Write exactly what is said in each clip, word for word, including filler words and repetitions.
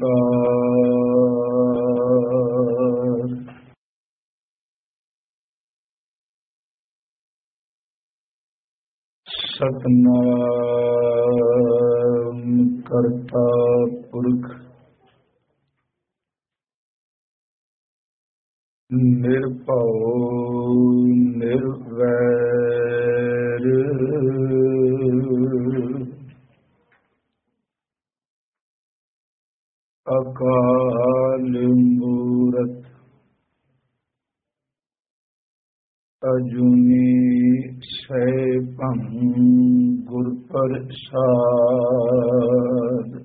ਓੰਕਾਰ। ਸਤਿਨਾਮ ਕਰਤਾ ਪੁਰਖ ਨਿਰਭਉ ਨਿਰਵੈਰ ਅਕਾਲ ਮੂਰਤ ਅਜੂਨੀ ਸੈਭੰ ਗੁਰ ਪ੍ਰਸਾਦ।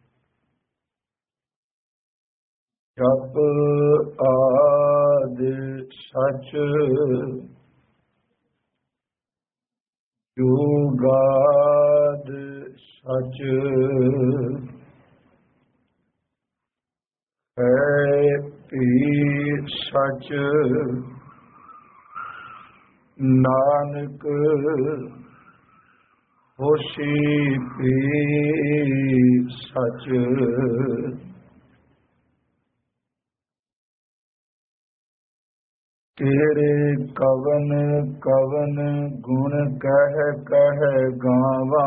ਜਪ ਆਦਿ ਸਚ ਜੁਗਾਦ ਸਚ ਹੈ ਭੀ ਸਚ ਨਾਨਕ ਹੋਸੀ ਭੀ ਸਚ। ਤੇਰੇ ਕਵਨ ਕਵਨ ਗੁਣ ਕਹਿ ਕਹਿ ਗਾਵਾਂ,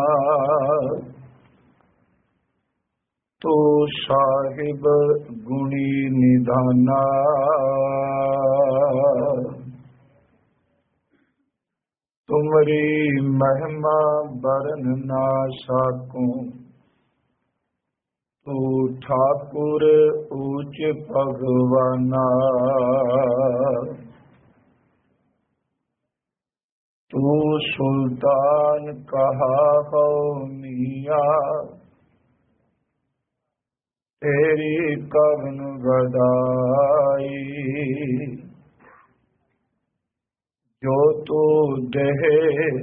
ਤੋ ਸਾਹਿਬ ਗੁਣੀ ਨਿਧਾਨਾ। ਤੁਮਰੀ ਮਹਿਮਾ ਬਰਨ ਨਾ ਸਾਕੂੰ, ਤੂ ਠਾਕੁਰ ਊਚ ਭਗਵਾਨਾ। ਤੂ ਸੁਲਤਾਨ ਕਹਾ ਹੋ ਮੀਆਂ, ਤੇਰੀ ਕਵਨ ਵਧਾਈ। ਜੋ ਤੂ ਦੇਹ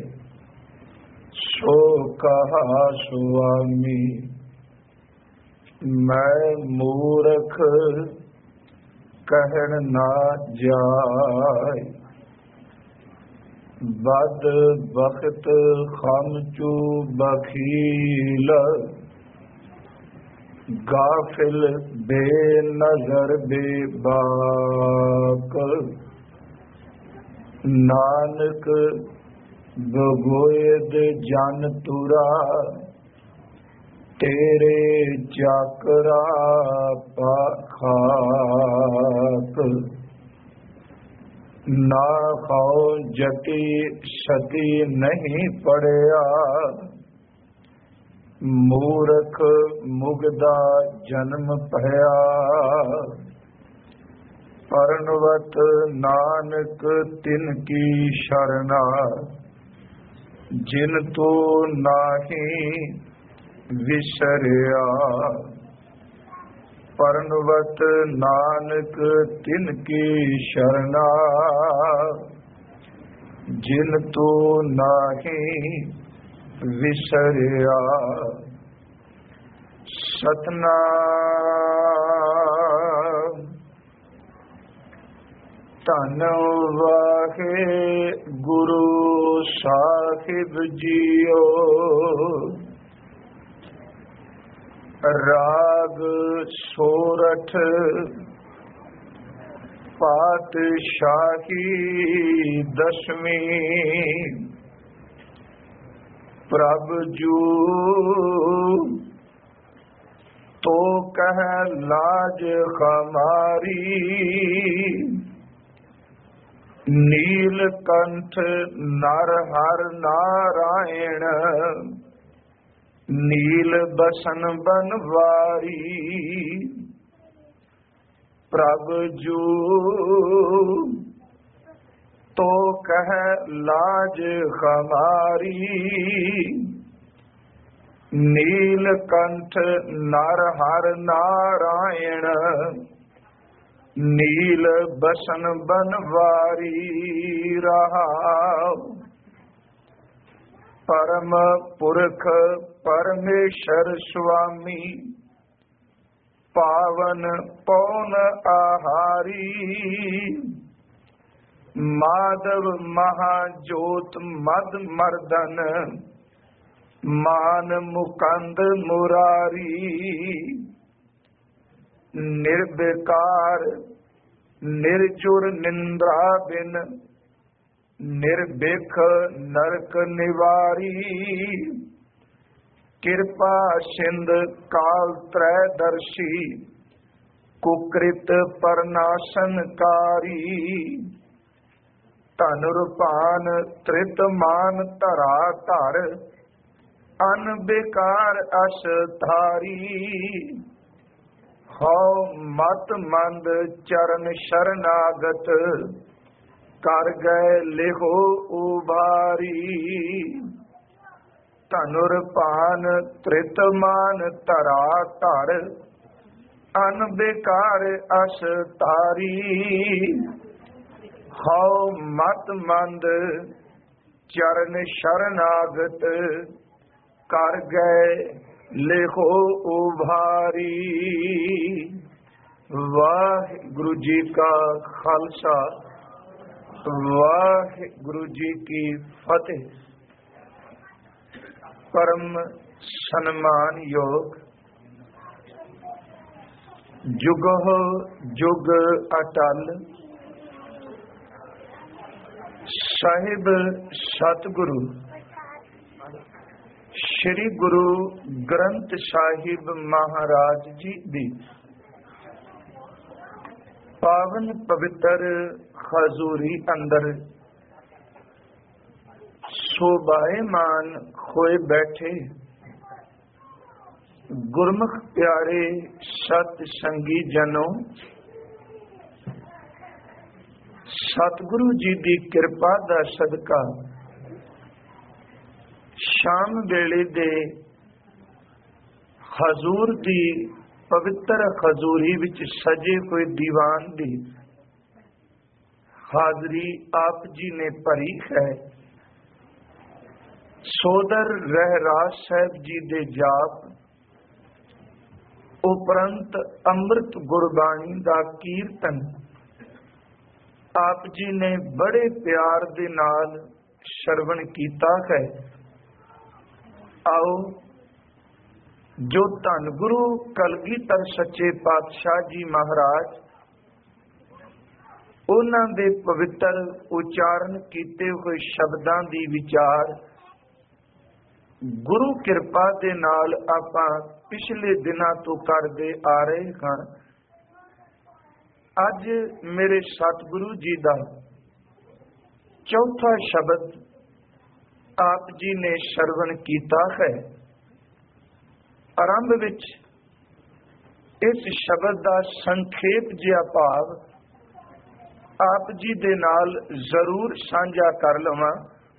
ਸੋ ਕਹਾ ਸੁਆਮੀ, ਮੈਂ ਮੂਰਖ ਕਹਿਣ ਨਾ ਜਾਏ। ਬਦ ਬਖਤ ਖਮਚੂ ਬਖੀਲ, ਗਾਫਿਲ ਬੇਨਜ਼ਰ ਬੇਬਾਕ। ਨਾਨਕ ਬਗੋਇਦ ਜਨ ਤੁਰਾ, ਤੇਰੇ ਚਾਕਰਾ ਪਾਖਾਕ। ਨਾ ਖਾਓ ਜਤੀ ਸਤੀ ਨਹੀਂ ਪੜਿਆ, ਮੂਰਖ ਮੁਗਦਾ ਜਨਮ ਭਇਆ। ਪਰਨਵਤ ਨਾਨਕ ਤਿਨ ਕੀ ਸ਼ਰਨਾ, ਜਿਨ ਤੋ ਨਾਹੀ ਵਿਸਰਿਆ। ਪਰਨਵਤ ਨਾਨਕ ਤਿਨ ਕੀ ਸ਼ਰਨਾ, ਜਿਨ ਤੋ ਨਾਹੀ ਵਿਸਰਿਆ। ਸਤਨਾਮ ਧੰਨ ਵਾਹਿਗੁਰੂ ਸਾਹਿਬ ਜੀਓ। ਰਾਗ ਸੋਰਠ ਪਾਤਸ਼ਾਹੀ ਦਸਵੀਂ। ਪ੍ਰਭ ਜੂ ਤੋ ਕਹਿ ਲਾਜ ਹਮਾਰੀ, ਨੀਲਕੰਠ ਨਰ ਹਰ ਨਾਰਾਇਣ। ਨੀਲ ਬਸਨ ਬਨਵਾਰੀ, ਪ੍ਰਭ ਜੂ ਤੋ ਕਹਿ ਲਾਜ ਹਮਾਰੀ। ਨੀਲਕੰਠ ਨਰ ਹਰ ਨਾਰਾਇਣ, ਨੀਲ ਬਸਨ ਬਨਵਾਰੀ। ਰਹਾਉ ਪਰਮ ਪੁਰਖ ਪਰਮੇਸ਼ਰ ਸੁਆਮੀ, ਪਾਵਨ ਪੌਨ ਆਹਾਰੀ। ਮਾਧਵ ਮਹਾਜੋਤ ਮਦ ਮਰਦਨ, ਮਾਨ ਮੁਕੰਦ ਮੁਰਾਰੀ। ਨਿਰਬਿਕਾਰ ਨਿਰਜੁਰ ਨਿੰਦਰਾ ਬਿਨ ਨਿਰਬਿਖ ਨਰਕ ਨਿਵਾਰੀ ਕਿਰਪਾ ਸਿੰਧ ਕਾਲ ਤ੍ਰੈ ਦਰਸ਼ੀ ਕੁਕ੍ਰਿਤ ਪਰਨਾਸ਼ਨਕਾਰੀ ਧਨੁਰਪਾਨ ਤ੍ਰਿਤ ਮਾਨ ਧਰਾ ਧਰ ਅਨ ਬੇਕਾਰ ਅਸ ਧਾਰੀ ਹਉ ਮਤ ਮੰਦ ਚਰਨ ਸ਼ਰਨਾਗਤ ਕਰ ਗਏ ਲਿਹੋ ਉਬਾਰੀ ਧਨੁਰਪਾਨ ਤ੍ਰਿਤ ਮਾਨ ਧਰਾ ਧਰ ਅਨ ਬੇਕਾਰ ਅਸ ਧਾਰੀ ਹਉ ਮਤ ਮੰਦ ਚਰਨ ਸ਼ਰਨਾਗਤ ਕਰ ਗਏ ਲਿਖੋ ਉਭਾਰੀ। ਵਾਹਿਗੁਰੂ ਜੀ ਕਾ ਖਾਲਸਾ ਵਾਹਿਗੁਰੂ ਜੀ ਕੀ ਫਤਿਹ। ਪਰਮ ਸਨਮਾਨ ਯੋਗ ਜੁਗਹੁ ਜੁਗ ਅਟਲ ਸਾਹਿਬ ਸਤਿਗੁਰੂ ਸ਼੍ਰੀ ਗੁਰੂ ਗ੍ਰੰਥ ਸਾਹਿਬ ਮਹਾਰਾਜ ਜੀ ਦੀ ਪਾਵਨ ਪਵਿੱਤਰ ਹਜ਼ੂਰੀ ਅੰਦਰ ਸੋਭਾਇਮਾਨ ਹੋਏ ਬੈਠੇ ਗੁਰਮੁਖ ਪਿਆਰੇ ਸਤ ਸੰਗੀ ਜਨੋ, ਸਤਿਗੁਰੂ ਜੀ ਦੀ ਕਿਰਪਾ ਦਾ ਸਦਕਾ ਸ਼ਾਮ ਵੇਲੇ ਦੇ ਹਜ਼ੂਰ ਦੀ ਪਵਿੱਤਰ ਹਜ਼ੂਰੀ ਵਿੱਚ ਸਜੇ ਹੋਏ ਦੀਵਾਨ ਦੀ ਹਾਜ਼ਰੀ ਆਪ ਜੀ ਨੇ ਭਰੀ ਹੈ। ਸੋਦਰ ਰਹਿਰਾਜ ਸਾਹਿਬ ਜੀ ਦੇ ਜਾਪ ਉਪਰੰਤ ਅੰਮ੍ਰਿਤ ਗੁਰਬਾਣੀ ਦਾ ਕੀਰਤਨ ਆਪ ਜੀ ਨੇ ਬੜੇ ਪਿਆਰ ਦੇ ਨਾਲ ਸ਼ਰਵਣ ਕੀਤਾ ਹੈ। ਆਓ ਜੋ ਧੰਨ ਗੁਰੂ ਕਲਗੀਧਰ ਸੱਚੇ ਪਾਤਸ਼ਾਹ ਜੀ ਮਹਾਰਾਜ ਉਹਨਾਂ ਦੇ ਪਵਿੱਤਰ ਉਚਾਰਨ ਕੀਤੇ ਹੋਏ ਸ਼ਬਦਾਂ ਦੀ ਵਿਚਾਰ ਗੁਰੂ ਕਿਰਪਾ ਦੇ ਨਾਲ ਆਪਾਂ ਪਿਛਲੇ ਦਿਨਾਂ ਤੋਂ ਕਰਦੇ ਆ ਰਹੇ ਹਾਂ। ਅੱਜ ਮੇਰੇ ਸਤਿਗੁਰੂ ਜੀ ਦਾ ਚੌਥਾ ਸ਼ਬਦ ਆਪ ਜੀ ਨੇ ਸ਼ਰਵਣ ਕੀਤਾ ਹੈ। ਆਰੰਭ ਵਿੱਚ ਇਸ ਸ਼ਬਦ ਦਾ ਸੰਖੇਪ ਜਿਹਾ ਭਾਵ ਆਪ ਜੀ ਦੇ ਨਾਲ ਜ਼ਰੂਰ ਸਾਂਝਾ ਕਰ ਲਵਾਂ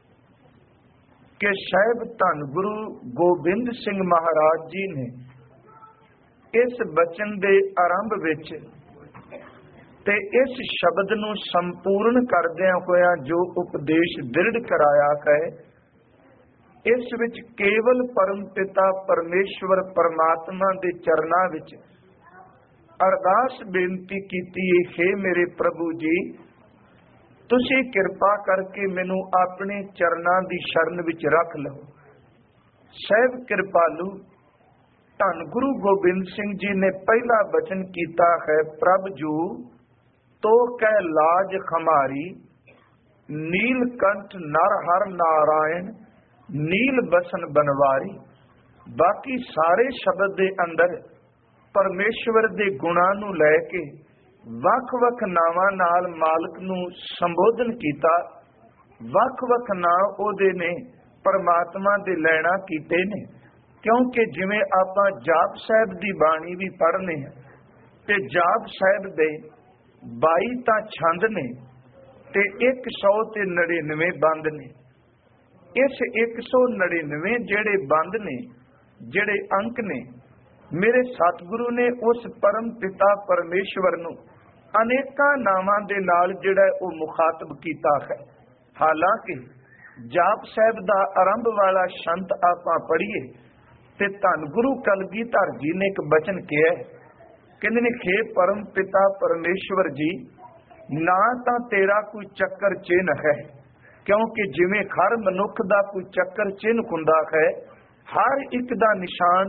ਕਿ ਸਾਹਿਬ ਧੰਨ ਗੁਰੂ ਗੋਬਿੰਦ ਸਿੰਘ ਮਹਾਰਾਜ ਜੀ ਨੇ ਇਸ ਬਚਨ ਦੇ ਆਰੰਭ ਵਿੱਚ ਤੇ ਇਸ ਸ਼ਬਦ ਨੂੰ ਸੰਪੂਰਨ ਕਰਦਿਆਂ ਹੋਇਆਂ ਜੋ ਉਪਦੇਸ਼ ਦ੍ਰਿੜ ਕਰਾਇਆ ਹੈ, ਇਸ ਵਿੱਚ ਕੇਵਲ ਪਰਮ ਪਿਤਾ ਪਰਮੇਸ਼ਵਰ ਪਰਮਾਤਮਾ ਦੇ ਚਰਨਾਂ ਵਿੱਚ ਅਰਦਾਸ ਬੇਨਤੀ ਕੀਤੀ ਹੈ, ਮੇਰੇ ਪ੍ਰਭੂ ਜੀ ਤੁਸੀਂ ਕਿਰਪਾ ਕਰਕੇ ਮੈਨੂੰ ਆਪਣੇ ਚਰਨਾਂ ਦੀ ਸ਼ਰਨ ਵਿੱਚ ਰੱਖ ਲਓ। ਸਹਿਬ ਕਿਰਪਾਲੂ ਧੰਨ ਗੁਰੂ ਗੋਬਿੰਦ ਸਿੰਘ ਜੀ ਨੇ ਪਹਿਲਾ ਬਚਨ ਕੀਤਾ ਹੈ, ਪ੍ਰਭ ਜੂ ਤੋ ਕਹਿ ਲਾਜ ਖਮਾਰੀ ਨੀਲ ਕੰਠ ਨਰ ਹਰ ਨਾਰਾਇਣ ਨੀਲ ਬਸਨ ਬਨਵਾਰੀ। ਬਾਕੀ ਸਾਰੇ ਸ਼ਬਦ ਦੇ ਅੰਦਰ ਪਰਮੇਸ਼ਵਰ ਦੇ ਗੁਣਾਂ ਨੂੰ ਲੈ ਕੇ ਵੱਖ-ਵੱਖ ਨਾਵਾਂ ਨਾਲ ਮਾਲਕ ਨੂੰ ਸੰਬੋਧਨ ਕੀਤਾ। ਵੱਖ-ਵੱਖ ਨਾਂ ਉਹਦੇ ਨੇ ਪਰਮਾਤਮਾ ਦੇ ਲੈਣਾ ਕੀਤੇ ਨੇ, ਕਿਉਂਕਿ ਜਿਵੇਂ ਆਪਾਂ ਜਾਪ ਸਾਹਿਬ ਦੀ ਬਾਣੀ ਵੀ ਪੜ੍ਹਨੇ ਆ ਤੇ ਜਾਪ ਸਾਹਿਬ ਦੇ ਬਾਈ ਤਾਂ ਛੰਦ ਨੇ ਤੇ ਇੱਕ ਸੌ ਤੇ ਨੜਿਨਵੇਂ ਬੰਦ ਨੇ। ਇਸ ਇੱਕ ਸੌ ਨੜਿਨਵੇਂ ਜਿਹੜੇ ਬੰਦ ਨੇ, ਜਿਹੜੇ ਅੰਕ ਨੇ, ਮੇਰੇ ਸਤਿਗੁਰੂ ਨੇ ਉਸ ਪਰਮ ਪਿਤਾ ਪਰਮੇਸ਼ਵਰ ਨੂੰ ਅਨੇਕਾਂ ਨਾਵਾਂ ਦੇ ਨਾਲ ਜਿਹੜਾ ਉਹ ਮੁਖਾਤਬ ਕੀਤਾ ਹੈ। ਹਾਲਾਂਕਿ ਜਾਪ ਸਾਹਿਬ ਦਾ ਆਰੰਭ ਵਾਲਾ ਸ਼ੰਤ ਆਪਾਂ ਪੜ੍ਹੀਏ ਤੇ ਧੰਨ ਗੁਰੂ ਕਲਗੀਧਰ ਜੀ ਨੇ ਇੱਕ ਬਚਨ ਕਿਹਾ, ਕਹਿੰਦੇ ਨੇ ਖੇ ਪਰਮ ਪਿਤਾ ਪਰਮੇਸ਼ਵਰ ਜੀ ਨਾ ਤਾਂ ਤੇਰਾ ਕੋਈ ਚੱਕਰ ਚਿੰਨ੍ਹ ਹੈ, ਕਿਉਂਕਿ ਜਿਵੇਂ ਹਰ ਮਨੁੱਖ ਦਾ ਕੋਈ ਚੱਕਰ ਚਿੰਨ੍ਹ ਹੁੰਦਾ ਹੈ, ਹਰ ਇੱਕ ਦਾ ਨਿਸ਼ਾਨ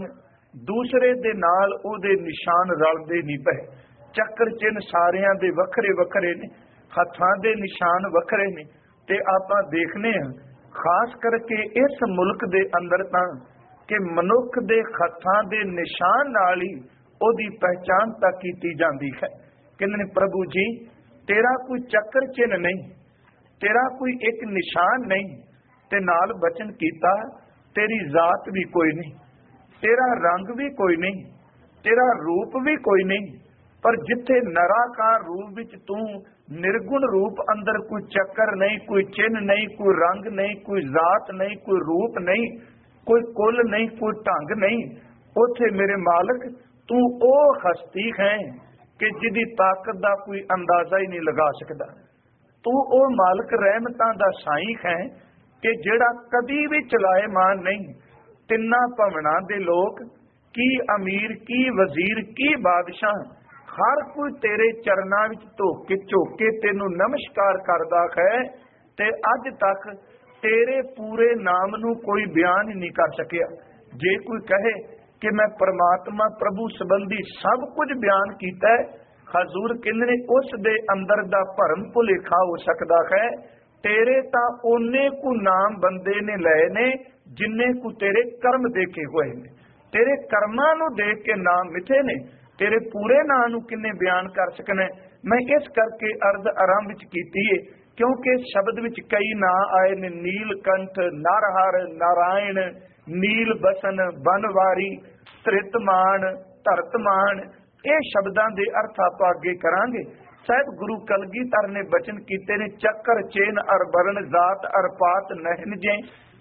ਦੂਸਰੇ ਦੇ ਨਾਲ ਉਹਦੇ ਨਿਸ਼ਾਨ ਰਲਦੇ ਨਹੀਂ ਪਏ। ਚੱਕਰ ਚਿੰਨ ਸਾਰਿਆਂ ਦੇ ਵੱਖਰੇ ਵੱਖਰੇ ਨੇ, ਹੱਥਾਂ ਦੇ ਨਿਸ਼ਾਨ ਵੱਖਰੇ ਨੇ। ਤੇ ਆਪਾਂ ਦੇਖਦੇ ਹਾਂ ਖਾਸ ਕਰਕੇ ਇਸ ਮੁਲਕ ਦੇ ਅੰਦਰ ਤਾਂ ਕਿ ਮਨੁੱਖ ਦੇ ਹੱਥਾਂ ਦੇ ਨਿਸ਼ਾਨ ਨਾਲ ਹੀ ਉਹਦੀ ਪਹਿਚਾਣ ਤਾਂ ਕੀਤੀ ਜਾਂਦੀ ਹੈ। ਕਹਿੰਦੇ ਨੇ ਪ੍ਰਭੂ ਜੀ ਤੇਰਾ ਕੋਈ ਚੱਕਰ ਚਿੰਨ ਨਹੀਂ, ਤੇਰਾ ਕੋਈ ਇੱਕ ਨਿਸ਼ਾਨ ਨਹੀਂ, ਤੇ ਨਾਲ ਬਚਨ ਕੀਤਾ ਤੇਰੀ ਜ਼ਾਤ ਵੀ ਕੋਈ ਨਹੀਂ, ਤੇਰਾ ਰੰਗ ਵੀ ਕੋਈ ਨਹੀਂ, ਤੇਰਾ ਰੂਪ ਵੀ ਕੋਈ ਨਹੀਂ। ਪਰ ਜਿੱਥੇ ਨਿਰਾਕਾਰ ਰੂਪ ਵਿੱਚ ਤੂੰ ਨਿਰਗੁਣ ਰੂਪ ਅੰਦਰ ਕੋਈ ਚੱਕਰ ਨਹੀਂ, ਕੋਈ ਚਿੰਨ ਨਹੀਂ, ਕੋਈ ਰੰਗ ਨਹੀਂ, ਕੋਈ ਜ਼ਾਤ ਨਹੀਂ, ਕੋਈ ਰੂਪ ਨਹੀਂ, ਕੋਈ ਕੁੱਲ ਨਹੀਂ, ਕੋਈ ਢੰਗ ਨਹੀਂ, ਉੱਥੇ ਮੇਰੇ ਮਾਲਕ ਤੂੰ ਉਹ ਹਸਤੀ ਹੈ ਕਿ ਜਿਹਦੀ ਤਾਕਤ ਦਾ ਕੋਈ ਅੰਦਾਜ਼ਾ ਹੀ ਨਹੀਂ ਲਗਾ ਸਕਦਾ। ਤੂੰ ਉਹ ਮਾਲਕ ਰਹਿਮਤਾਂ ਦਾ ਸਾਈਂ ਹੈ ਕਿ ਜਿਹੜਾ ਕਦੀ ਵੀ ਚਲਾਏਮਾਨ ਨਹੀਂ। ਤਿੰਨਾਂ ਭਵਨਾਂ ਦੇ ਲੋਕ, ਕੀ ਅਮੀਰ, ਕੀ ਵਜ਼ੀਰ, ਕੀ ਬਾਦਸ਼ਾਹ, ਹਰ ਕੋਈ ਤੇਰੇ ਚਰਨਾਂ ਵਿੱਚ ਧੋਕ ਕੇ ਝੁਕ ਕੇ ਤੈਨੂੰ ਨਮਸਕਾਰ ਕਰਦਾ ਹੈ। ਤੇ ਅੱਜ ਤੱਕ ਤੇਰੇ ਪੂਰੇ ਨਾਮ ਨੂੰ ਕੋਈ ਬਿਆਨ ਹੀ ਨਹੀਂ ਕਰ ਸਕਿਆ। ਜੇ ਕੋਈ ਕਹੇ ਕਿ ਮੈਂ ਪਰਮਾਤਮਾ ਪ੍ਰਭੂ ਸੰਬੰਧੀ ਸਭ ਕੁਝ ਬਿਆਨ ਕੀਤਾ ਹੈ, ਹਜ਼ੂਰ ਕਹਿੰਦੇ ਨੇ ਉਸ ਦੇ ਅੰਦਰ ਦਾ ਭਰਮ ਭੁਲੇਖਾ ਹੋ ਸਕਦਾ ਹੈ। ਤੇਰੇ ਤਾਂ ਓਨੇ ਕੁ ਨਾਮ ਬੰਦੇ ਨੇ ਲਏ ਨੇ ਜਿੰਨੇ ਕੁ ਤੇਰੇ ਕਰਮ ਦੇਖੇ ਹੋਏ ਨੇ। ਤੇਰੇ ਕਰਮਾਂ ਨੂੰ ਦੇਖ ਕੇ ਨਾਮ ਮਿੱਥੇ ਨੇ, ਤੇਰੇ ਪੂਰੇ ਨਾਂ ਨੂੰ ਕਿੰਨੇ ਬਿਆਨ ਕਰ ਸਕਣਾ। ਮੈਂ ਇਸ ਕਰਕੇ ਅਰਧ ਆਰੰਭ ਵਿੱਚ ਕੀਤੀ ਹੈ ਕਿਉਂਕਿ ਸ਼ਬਦ ਵਿੱਚ ਕਈ ਨਾਂ ਆਏ ਨੇ, ਨੀਲਕੰਠ, ਨਰਹਰ, ਨਾਰਾਇਣ, ਨੀਲ ਬਸਨ, ਬਨਵਾਰੀ, ਤ੍ਰਿਤਮਾਨ, ਧਰਤਮਾਨ। ਇਹ ਸ਼ਬਦਾਂ ਦੇ ਅਰਥ ਆਪਾਂ ਅੱਗੇ ਕਰਾਂਗੇ। ਸਾਹਿਬ ਗੁਰੂ ਕਲਗੀਧਰ ਨੇ ਬਚਨ ਕੀਤੇ ਨੇ, ਚੱਕਰ ਚੇਨ ਅਰ ਬਰਨ, ਜ਼ਾਤ ਅਰ ਪਾਤ ਨਹਿਨ ਜੇ,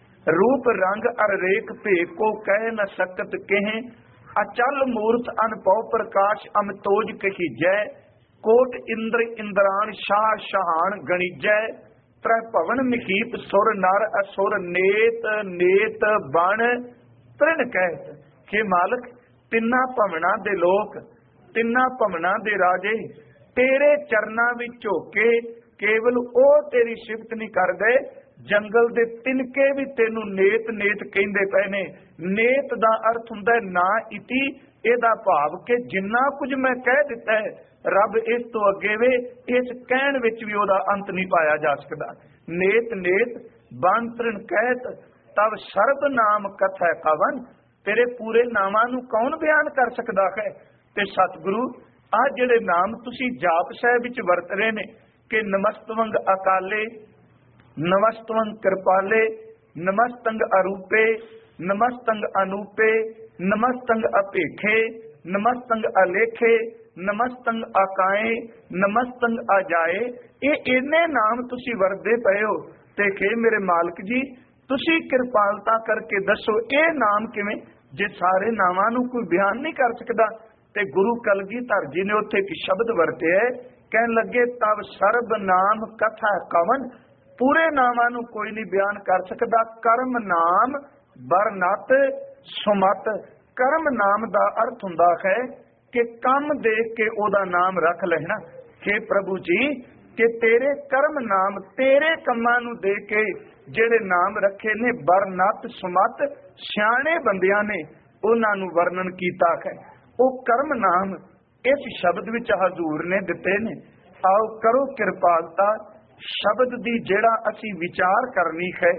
ਰੂਪ ਰੰਗ ਅਰ ਰੇਖ ਭੇਖ ਕੋ ਕਹਿ ਨ ਸਕਤ ਕਹੇ, ਅਚਲ ਮੂਰਤ ਅਨਭਉ ਪ੍ਰਕਾਸ਼ ਅਮਤੋਜ ਕਹੀਜੈ, ਕੋਟ ਇੰਦਰ ਇੰਦਰਾਨ ਸ਼ਾਹ ਸ਼ਹਾਨ ਗਣੀਜੈ, ਤ੍ਰੈ ਭਵਨ ਮਖੀਤ ਸੁਰ ਨਰ ਅਸੁਰ, ਨੇਤ ਨੇਤ ਬਣ ਤ੍ਰਿਣ ਕਹਿਤ। ਕਿ ਮਾਲਕ ਤਿੰਨਾਂ ਭਵਨਾਂ ਦੇ ਲੋਕ, ਤਿੰਨਾਂ ਭਵਨਾਂ ਦੇ ਰਾਜੇ ਤੇਰੇ ਚਰਨਾਂ ਵਿੱਚ ਝੁਕ ਕੇ ਕੇਵਲ ਉਹ ਤੇਰੀ ਸਿਫਤ ਨਹੀਂ ਕਰਦੇ, ਜੰਗਲ ਦੇ ਤਿਨਕੇ ਵੀ ਤੈਨੂੰ ਨੇਤ ਨੇਤ ਕਹਿੰਦੇ ਪਏ ਨੇ। ਨੇਤ ਦਾ ਅਰਥ ਹੁੰਦਾ ਹੈ ਨਾ ਇਤੀ, ਇਹਦਾ ਭਾਵ ਕਿ ਜਿੰਨਾ ਕੁਝ ਮੈਂ ਕਹਿ ਦਿੱਤਾ ਹੈ ਰੱਬ ਇਸ ਤੋਂ ਅੱਗੇ ਵੇ, ਇਸ ਕਹਿਣ ਵਿੱਚ ਵੀ ਉਹਦਾ ਅੰਤ ਨਹੀਂ ਪਾਇਆ ਜਾ ਸਕਦਾ। ਨੇਤ ਨੇਤ ਬੰਤਰਨ ਕਹਿਤ ਤਬ ਸਰਬ ਨਾਮ ਕਥੈ ਕਵਨ, ਤੇਰੇ ਪੂਰੇ ਨਾਮਾਂ ਨੂੰ ਕੌਣ ਬਿਆਨ ਕਰ ਸਕਦਾ ਹੈ। ਤੇ ਸਤਿਗੁਰੂ ਆਹ ਜਿਹੜੇ ਨਾਮ ਤੁਸੀਂ ਜਾਪ ਸਾਹਿਬ ਵਿੱਚ ਵਰਤ ਰਹੇ ਨੇ ਕਿ ਨਮਸਤਵੰਗ ਅਕਾਲੇ, ਨਮਸਤਵੰਗ ਕਿਰਪਾਲੇ, ਨਮਸਤੰਗ ਅਰੂਪੇ, ਨਮਸਤੰਗ ਅਨੂਪੇ, ਨਮਸਤੰਗ ਅਪੇਖੇ, ਨਮਸਤੰਗ ਅਲੇਖੇ, ਨਮਸਤੰਗ ਆਕਾਏ, ਨਮਸਤੰਗ ਆਜਾਏ। ਇਹ ਇੰਨੇ ਨਾਮ ਤੁਸੀਂ ਵਰਤਦੇ ਪਏ ਹੋ ਤੇ ਕਿ ਮੇਰੇ ਮਾਲਕ ਜੀ ਤੁਸੀਂ ਕਿਰਪਾਲਤਾ ਕਰਕੇ ਦੱਸੋ ਇਹ ਨਾਮ ਕਿਵੇਂ, ਜੇ ਸਾਰੇ ਨਾਮਾਂ ਨੂੰ ਕੋਈ ਬਿਆਨ ਨਹੀਂ ਕਰ ਸਕਦਾ। ਤੇ ਗੁਰੂ ਕਲਗੀਧਰ ਜੀ ਨੇ ਉੱਥੇ ਇੱਕ ਸ਼ਬਦ ਵਰਤਿਆ, ਕਹਿਣ ਲੱਗੇ ਤਬ ਸਰਬ ਨਾਮ ਕਥਾ ਕਵਨ, ਪੂਰੇ ਨਾਮਾਂ ਨੂੰ ਕੋਈ ਨਹੀਂ ਬਿਆਨ ਕਰ ਸਕਦਾ। ਕਰਮ ਨਾਮ ਬਰਨਤ ਸੁਮਤ, ਕਰਮ ਨਾਮ ਦਾ ਅਰਥ ਹੁੰਦਾ ਹੈ ਕਿ ਕੰਮ ਦੇਖ ਕੇ ਉਹਦਾ ਨਾਮ ਰੱਖ ਲੈਣਾ। ਕਿ ਪ੍ਰਭੂ ਜੀ ਕਿ ਤੇਰੇ ਕਰਮ ਨਾਮ, ਤੇਰੇ ਕੰਮਾਂ ਨੂੰ ਦੇਖ ਕੇ ਜਿਹੜੇ ਨਾਮ ਰੱਖੇ ਨੇ ਬਰਨਤ ਸੁਮਤ, ਸਿਆਣੇ ਬੰਦਿਆਂ ਨੇ ਉਹਨਾਂ ਨੂੰ ਵਰਣਨ ਕੀਤਾ ਹੈ। ਉਹ ਕਰਮ ਨਾਮ ਇਸ ਸ਼ਬਦ ਵਿੱਚ ਹਜ਼ੂਰ ਨੇ ਦਿੱਤੇ ਨੇ। ਆਓ ਕਰੋ ਕਿਰਪਾਲਤਾ, ਸ਼ਬਦ ਦੀ ਜਿਹੜਾ ਅਸੀਂ ਵਿਚਾਰ ਕਰਨੀ ਹੈ,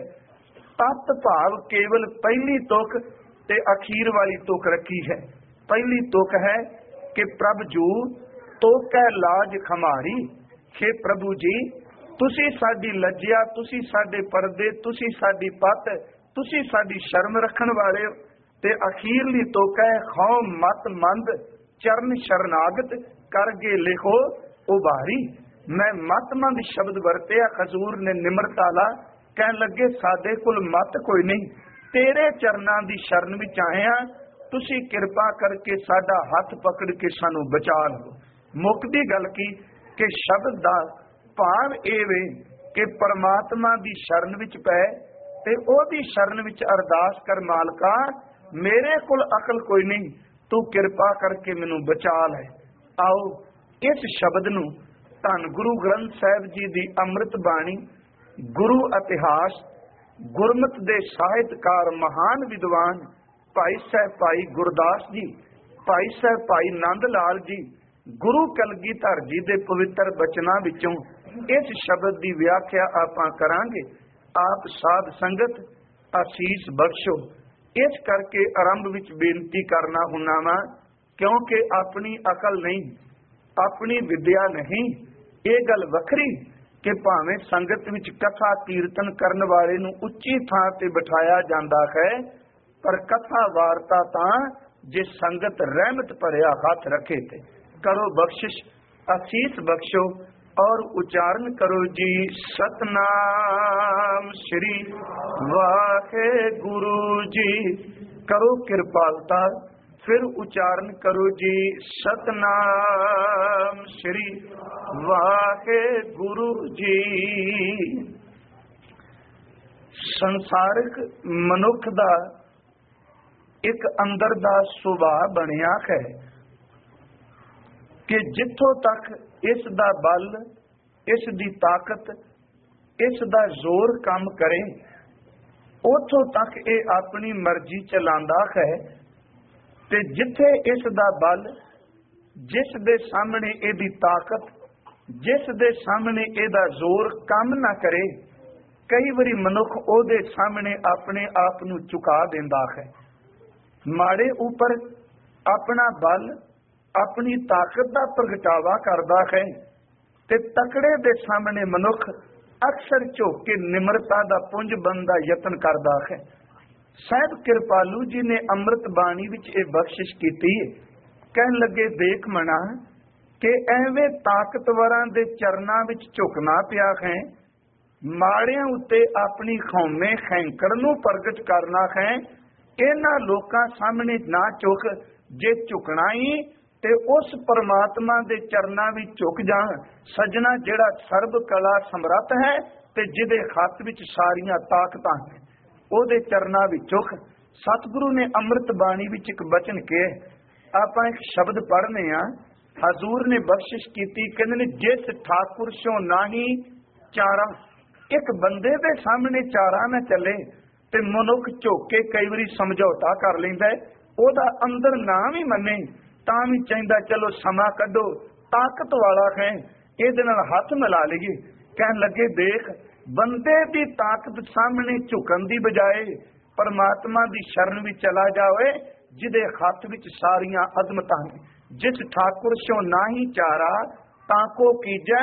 ਤਤ ਭਾਵ ਕੇਵਲ ਪਹਿਲੀ ਤੁਕ ਤੇ ਅਖੀਰ ਵਾਲੀ ਤੁਕ ਰੱਖੀ ਹੈ। ਪਹਿਲੀ ਤੁਕ ਹੈ ਕਿ ਪ੍ਰਭ ਜੂ ਤੋਕੈ ਲਾਜ ਖਮਾਰੀ, हे ਪ੍ਰਭੂ ਜੀ ਤੁਸੀਂ ਸਾਡੀ ਲੱਜਿਆ, ਤੁਸੀਂ ਸਾਡੇ ਪਰਦੇ, ਤੁਸੀਂ ਸਾਡੀ ਪੱਤ, ਤੁਸੀਂ ਸਾਡੀ ਸ਼ਰਮ ਰੱਖਣ ਵਾਲੇ ਹੋ। ਤੇ ਅਖੀਰਲੀ ਤੁਕ ਹੈ ਖੌ ਮਤ ਮੰਦ ਚਰਨ ਸ਼ਰਨਾਗਤ ਕਰਗੇ ਲਿਖੋ ਉਭਾਰੀ। ਮੈਂ ਮਤਮੰਦ ਸ਼ਬਦ ਵਰਤਿਆ, ਹਜ਼ੂਰ ਨੇ ਨਿਮਰਤਾ ਲਾ ਕਹਿਣ ਲੱਗੇ ਸਾਡੇ ਕੋਲ ਮਤ ਕੋਈ ਨਹੀਂ, ਤੇਰੇ ਚਰਨਾਂ ਦੀ ਸ਼ਰਨ ਵਿੱਚ ਆਏ ਹਾਂ, ਤੁਸੀਂ ਕਿਰਪਾ ਕਰਕੇ ਸਾਡਾ ਹੱਥ ਪਕੜ ਕੇ ਸਾਨੂੰ ਬਚਾ ਲਓ। ਮੁੱਕਦੀ ਗੱਲ ਕੀ ਕਿ ਸ਼ਬਦ ਦਾ ਭਾਵ ਇਹ ਵੇ ਕਿ ਪਰਮਾਤਮਾ ਦੀ ਸ਼ਰਨ ਵਿੱਚ ਪੈ ਤੇ ਉਹਦੀ ਸ਼ਰਨ ਵਿੱਚ ਅਰਦਾਸ ਕਰ, ਮਾਲਕਾ ਮੇਰੇ ਕੋਲ ਅਕਲ ਕੋਈ ਨਹੀਂ, ਤੂੰ ਕਿਰਪਾ ਕਰਕੇ ਮੈਨੂੰ ਬਚਾ ਲੈ। ਆਓ ਇਸ ਸ਼ਬਦ ਨੂੰ ਧੰਨ ਗੁਰੂ ਗ੍ਰੰਥ ਸਾਹਿਬ ਜੀ ਦੀ ਅੰਮ੍ਰਿਤ ਬਾਣੀ, ਗੁਰੂ ਇਤਿਹਾਸ, ਗੁਰਮਤਿ ਦੇ ਸਾਹਿਤਕਾਰ, ਮਹਾਨ ਵਿਦਵਾਨ ਭਾਈ ਸਾਹਿਬ ਭਾਈ ਗੁਰਦਾਸ ਜੀ, ਭਾਈ ਸਾਹਿਬ ਭਾਈ ਨੰਦ ਲਾਲ ਜੀ, ਗੁਰੂ ਕਲਗੀਧਰ ਜੀ ਦੇ ਪਵਿੱਤਰ ਬਚਨਾਂ ਵਿੱਚੋਂ ਇਸ ਸ਼ਬਦ ਦੀ ਵਿਆਖਿਆ ਆਪਾਂ ਕਰਾਂਗੇ। ਆਪ ਸਾਧ ਸੰਗਤ ਅਸੀਸ ਬਖਸ਼ੋ। ਇਸ ਕਰਕੇ ਆਰੰਭ ਵਿੱਚ ਬੇਨਤੀ ਕਰਨਾ ਹੁੰਨਾ ਵਾ, ਕਿਉਂਕਿ ਆਪਣੀ ਅਕਲ ਨਹੀਂ, ਆਪਣੀ ਵਿਦਿਆ ਨਹੀਂ। ਇਹ ਗੱਲ ਵੱਖਰੀ ਕਿ ਭਾਵੇਂ ਸੰਗਤ ਵਿੱਚ ਕਥਾ ਕੀਰਤਨ ਕਰਨ ਵਾਲੇ ਨੂੰ ਉੱਚੀ ਥਾਂ ਤੇ ਬਿਠਾਇਆ ਜਾਂਦਾ ਹੈ, ਪਰ ਕਥਾ ਵਾਰਤਾ ਤਾਂ ਜੇ ਸੰਗਤ ਰਹਿਮਤ ਭਰਿਆ ਹੱਥ ਰੱਖੇ ਤੇ ਕਰੋ ਬਖਸ਼ਿਸ਼, ਅਸੀਸ ਬਖਸ਼ੋ और उच्चारण करो जी सतनाम श्री वाहे गुरु जी। करो कृपालता, फिर उच्चारण करो जी सतनाम श्री वाहे गुरु जी। संसारिक मनुख दा एक अंदर दा सुभाव बनिया है कि जिथों तक इस दा बल, इस दी ताकत, इस दा जोर काम करे, उथों तक ये अपनी मर्जी चलांदा है। ते जिथे इस दा बल, जिस दे सामने इहदी ताकत, जिस दे सामने इहदा जोर काम ना करे, कई बारी मनुख ओहदे सामने अपने आप नूं झुका दिंदा है। माड़े उपर अपना बल, अपनी ताकत का प्रगटावा करता है, ते तकड़े दे सामने मनुख अक्सर झुक के निमरता का पुंज बनने का यतन करता है। साहिब कृपालू जी ने अमृत बाणी विच ये बख्शिश की। कहन लगे देख मना कि एवें ताकतवरां दे चरनां विच झुकना पिया है, माड़ियां उत्ते अपनी खौमे खैंकड़ नूं प्रगट करना है। इन्हां लोकां सामने ना झुक, जे झुकना ही ते उस परमात्मा दे चरनां विच झुक जा। सजना जिहड़ा सर्ब कला समर्थ है ते जिहदे हत्थ विच सारियां ताकतां हैं, ओहदे चरनां विच झुक। सतगुरु ने अमृत बाणी विच एक बचन कहे, आपां एक शब्द पढ़ने आ। हजूर ने बख्शिश कीती, कहंदे ने जिस ठाकुर सो नाही चारा। एक बंदे दे सामने चारा ना चले ते मनुख झुक के कई वारी समझौता कर लैंदा है, ओहदा अंदर ना भी मन्ने तां भी चाहिदा चलो समा कढो, ताकत वाला है, इहदे नाल हथ मिला लईए। कहन लगे देख, बंदे दी ताकत सामने झुकन दी बजाए परमात्मा दी शरण विच चला जावे, जिहदे हथ विच सारियां अदमतां ने। जिस ठाकुर सो नाही चारा, ताको कीजै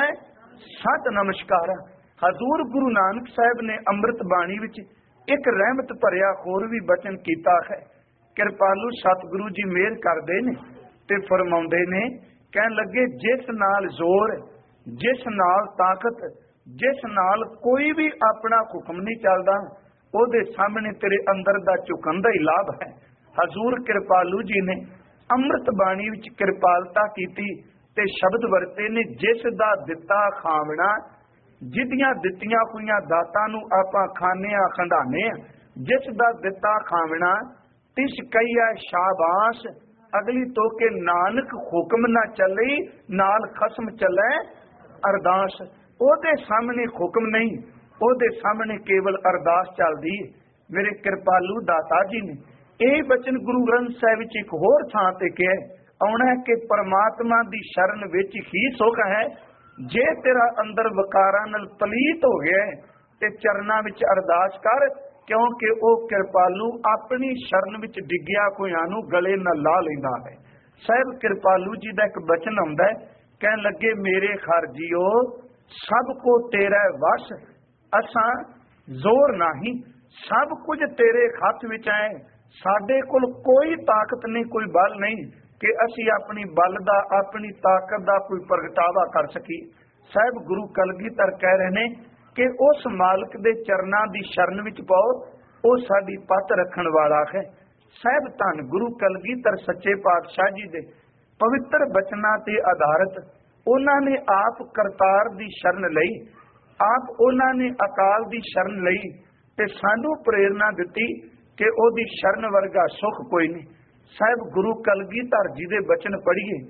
सत नमस्कार। हजूर गुरु नानक साहब ने अमृत बाणी विच एक रहमत भरिया होर भी बचन कीता है। कृपालू सतगुरु जी मेहर करदे ने ते फरमाउंदे ने, कहन लगे जिस नाल जोर, जिस नाल ताकत, जिस नाल कोई भी अपना हुक्म नहीं चलदा, ओहदे सामने तेरे अंदर दा झुकन दा ही लाभ है। हजूर कृपालू जी ने अमृत बाणी विच कृपालता कीती ते शब्द वरते ने, जिस दा दिता खावना, जिदियां दित्तियां होईयां दातां नूं आपां खाने आ खंडाने आ, जिस दा दिता खावना तिस कईया शाबाश। अगली तो के नानक हुक्म ना चले, नाल खसम चले अरदास। ओहदे सामने हुक्म नहीं, ओहदे सामने केवल अरदास चलदी है। मेरे कृपालू दाता जी ने यह बचन गुरु ग्रंथ साहिब विच एक होर थां ते कहा आउणा है कि परमात्मा दी शरण विच ही सुख है। जे तेरा अंदर वकारां नाल पलीत हो गया है ते चरनां विच अरदास कर, क्योंकि वो कृपालू अपनी शरण विच डिग्गिया कोइयां नूं गले नाल ला लैंदा है। साहिब कृपालू जी दा एक बचन आउंदा है, कहन लगे मेरे खारजीओ सब को तेरा वश, असां जोर नहीं, सब कुछ तेरे हथ विच है। साडे कोल कोई ताकत नहीं, कोई बल नहीं कि असी अपनी बल दा, अपनी ताकत दा कोई प्रगटावा कर सकी। साहिब गुरु कलगीधर कह रहे ने कि उस मालिक दे चरनां दी शरण विच पाओ, वो साडी पत रखण वाला है। साहिब धन गुरु कलगीधर सच्चे पातशाह जी दे पवित्र बचनां ते आधारित उन्हां ने आप करतार दी शरण लई, आप उन्हां ने अकाल दी शरण लई ते सानू प्रेरणा दिती कि ओदी शरण वर्गा सुख कोई नहीं। साहिब गुरु कलगीधर जी दे बचन पढ़िए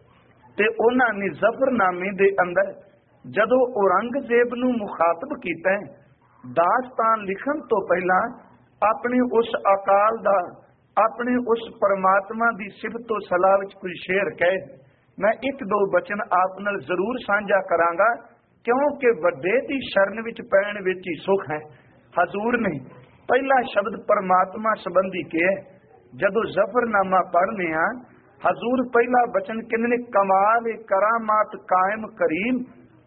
ते उन्हां ने जफरनामे दे अंदर जदों औरंगजेब नूं मुखातब कीता है, दास्तान लिखण तो पहला अपने उस अकाल दा ਆਪਣੇ ਉਸ परमात्मा की सिफत तो सलाह विच कोई शेर कहे, मैं एक दो बचन आप नाल जरूर साझा करांगा, क्योंकि वड्डे दी शरण विच पैण विच ही सुख है। हजूर ने पहला शब्द परमात्मा संबंधी किया। जदों जफरनामा पढ़ने आ, हजूर पहला बचन कहने कमाल करामात कायम करीम,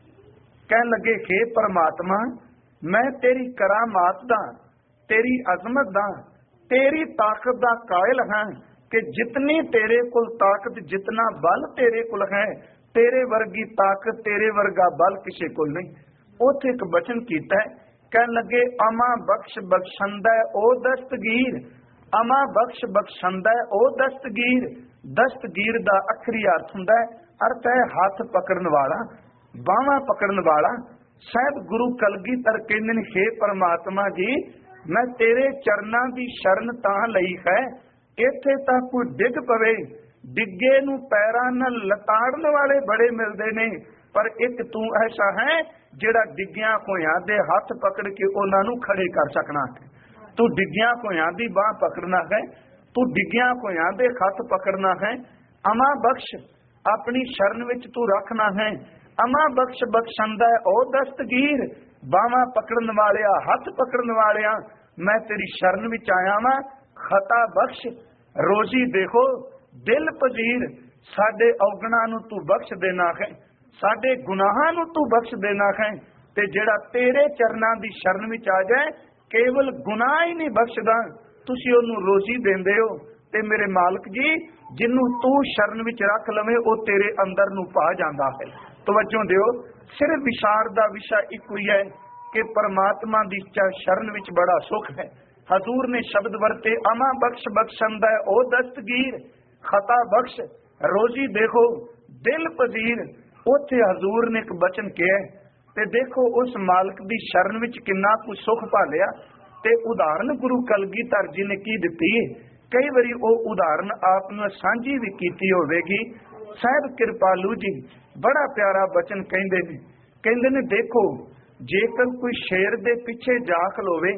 कह लगे हे परमात्मा मैं तेरी करामात दा, तेरी अजमत दा, तेरी ताकत दा कायल हां कि जितनी तेरे कुल ताकत, जितना बल तेरे कुल है, तेरे वर्गी ताकत, तेरे वर्गा बल किसी को नहीं। उथे एक बचन कीता है, कह लगे अमा बख्श बख्शंदा ओ दस्तगीर, अमा बख्श बख्शंदा ओ दस्तगीर। दस्तगीर दा अखरी अर्थ हुंदा है, अर्थ है हाथ पकड़न वाला, बावां पकड़न वाला। साहब गुरु कलगीधर कहंदे ने हे परमात्मा जी मैं तेरे चरनां दी शरण तां लई है, इत्थे तां कोई डिग पवे, डिगे नूं पैरां नाल लताड़न वाले बड़े मिलदे ने, पर एक तू ऐसा है जिहड़ा डिग्गियां होइयां दे हथ पकड़ के उहनां नूं खड़े कर सकना है। तू डिग्गियां होइयां दी बाह पकड़ना है, तू डिग्गियां होइयां दे हथ पकड़ना है। अमा बख्श अपनी शरण विच तू रखना है। अमा बख्श बख्शंदा ओ दस्तगीर, बावां पकड़न वालिया, हथ पकड़न वालिया, मैं तेरी शरण विच आया वां। खता बख्श रोजी देखो दिल पजीर, साडे औगणां नूं तू बख्श देना है, साडे गुनाहां नूं तू बख्श देना है। ते जिहड़ा तेरे चरनां दी शरण विच आ जाए, केवल गुनाह ही नहीं बख्शदा, तुसीं ओनूं रोजी देंदे हो। ते मेरे मालक जी जिन्नू तू शरण विच रख लवे ओ तेरे अंदर नूं पा जांदा है। तवज्जो दिओ, सिर्फ विचार दा विषय इक ही है कि परमात्मा दी शरण विच बड़ा सुख है। हजूर ने शब्द वरते अमा बख्श बख्शंदा ओ दस्तगीर, खता बख्श रोजी देखो दिल पजीर। उथे हजूर ने एक बचन कहा ते देखो उस मालिक दी शरण विच किन्ना कुछ सुख भालिया। ते उदाहरण गुरु कलगीधर जी ने की दिती है, कई बारी वो उदाहरण आप नूं सांझी भी कीती होवेगी। साहिब कृपालू जी बड़ा प्यारा बचन कहंदे ने, कहंदे ने देखो जेकर कोई शेर दे पिछे जा खलोवे,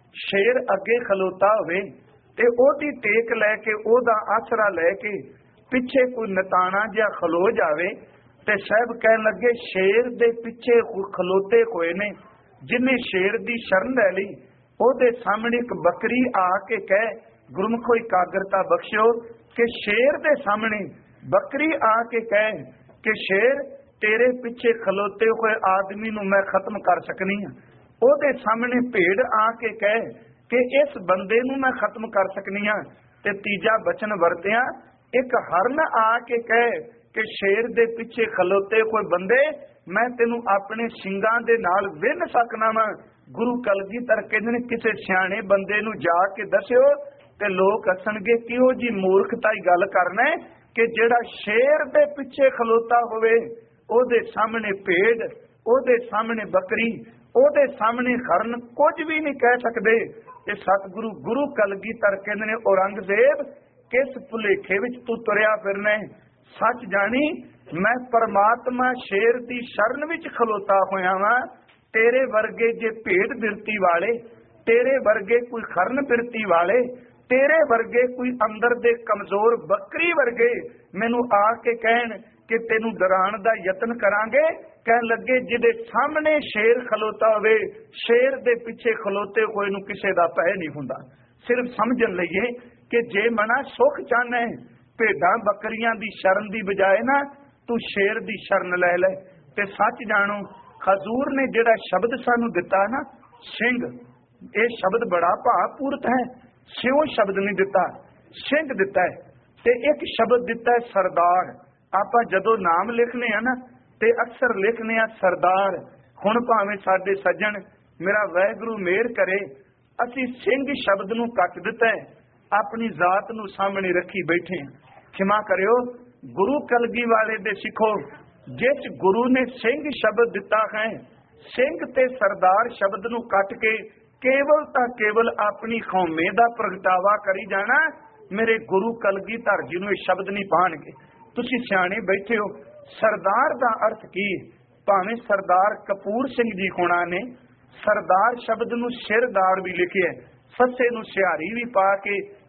शेर अगे खलोता होवे ते ओदी टेक लैके ओदा आसरा लैके पिछे कोई नताना जिहा खलो जावे ते साहिब कहन लगे शेर दे पिछे खलोते होए ने, जिन्हें शेर दी शरण लै लई, ओदे सामने एक बकरी आके कहे गुरमुखो एकाग्रता बख्शियो कि शेर दे सामने बकरी आके कहे कि शेर तेरे पिछे खलोते हुए आदमी नूं मैं खत्म कर सकनी हां। ओदे सामने भेड़ आके कहे कि इस बंदे नूं मैं खत्म कर सकनी हां। ते तीजा बचन वरतिया एक हरन आके कहे कि शेर दे पिछे खलोते हुए बंदे मैं तेनू अपने सिंगां दे नाल विन सकना वा। गुरु कलगीधर कहंदे ने किसे सियाणे बंदे नूं जाके दस्सिओ ते लोग हसणगे किहो जी मूर्खताई गल करना है कि जिहड़ा शेर दे पिछे खलोता होवे ओदे सामने भेड़, ओदे सामने बकरी, ओदे सामने हरन कुछ भी नहीं कह सकदे। ते सतगुरु गुरु कलगीधर कहंदे ने औरंगजेब किस भुलेखे विच तू तुरिया फिरना है, सच जानी मैं परमात्मा शेर दी शरण विच खलोता होया वां। तेरे वर्गे जे भेड़ बिरती वाले, तेरे वर्गे कोई खरन बिरती वाले, तेरे वर्गे कोई अंदर दे कमजोर बकरी वर्गे मैनू आके कहन कि तेनू डराण दा यतन करांगे, कह लगे जिदे सामने शेर खलोता होवे, शेर दे पिछे खलोते कोई नू किसे दा पै नहीं हुंदा। सिर्फ समझन लईए कि जे मना सुख चाहना है भेडां बकरियां दी शरण दी बजाए ना तू शेर दी शरण लै ले। ते सच जानो हजूर ने जिहड़ा शब्द सानू दिता ना सिंह, ये शब्द बड़ा भावपूरत है। सिंह शब्द नहीं दिता, सिंह दिता है। ते एक शब्द दिता है सरदार। आपां जदों नाम लिखने हैं ना ते अक्सर लिखने आ सरदार। हुण भावें साडे सज्जण मेरा वाहिगुरू मेहर करे असीं सिंह शब्द नूं कट दिता है, अपनी जात नूं सामने रखी बैठे हैं। क्षमा करियो गुरु कलगी वाले दे सिखो, जिस गुरु ने सिंह शब्द दिता है, सिंह ते सरदार शब्द नूं कट के केवल तां केवल अपनी कौमे दा प्रगटावा करी जाना। मेरे गुरु कलगीधर जी नूं इह शब्द नहीं पाणगे। तुसीं सियाणे बैठे हो, सरदार दा अर्थ की? भावें सरदार कपूर सिंह जी होना ने सरदार शब्द नूं सिरदार भी लिखिया, सस्से नूं सिहारी भी पा के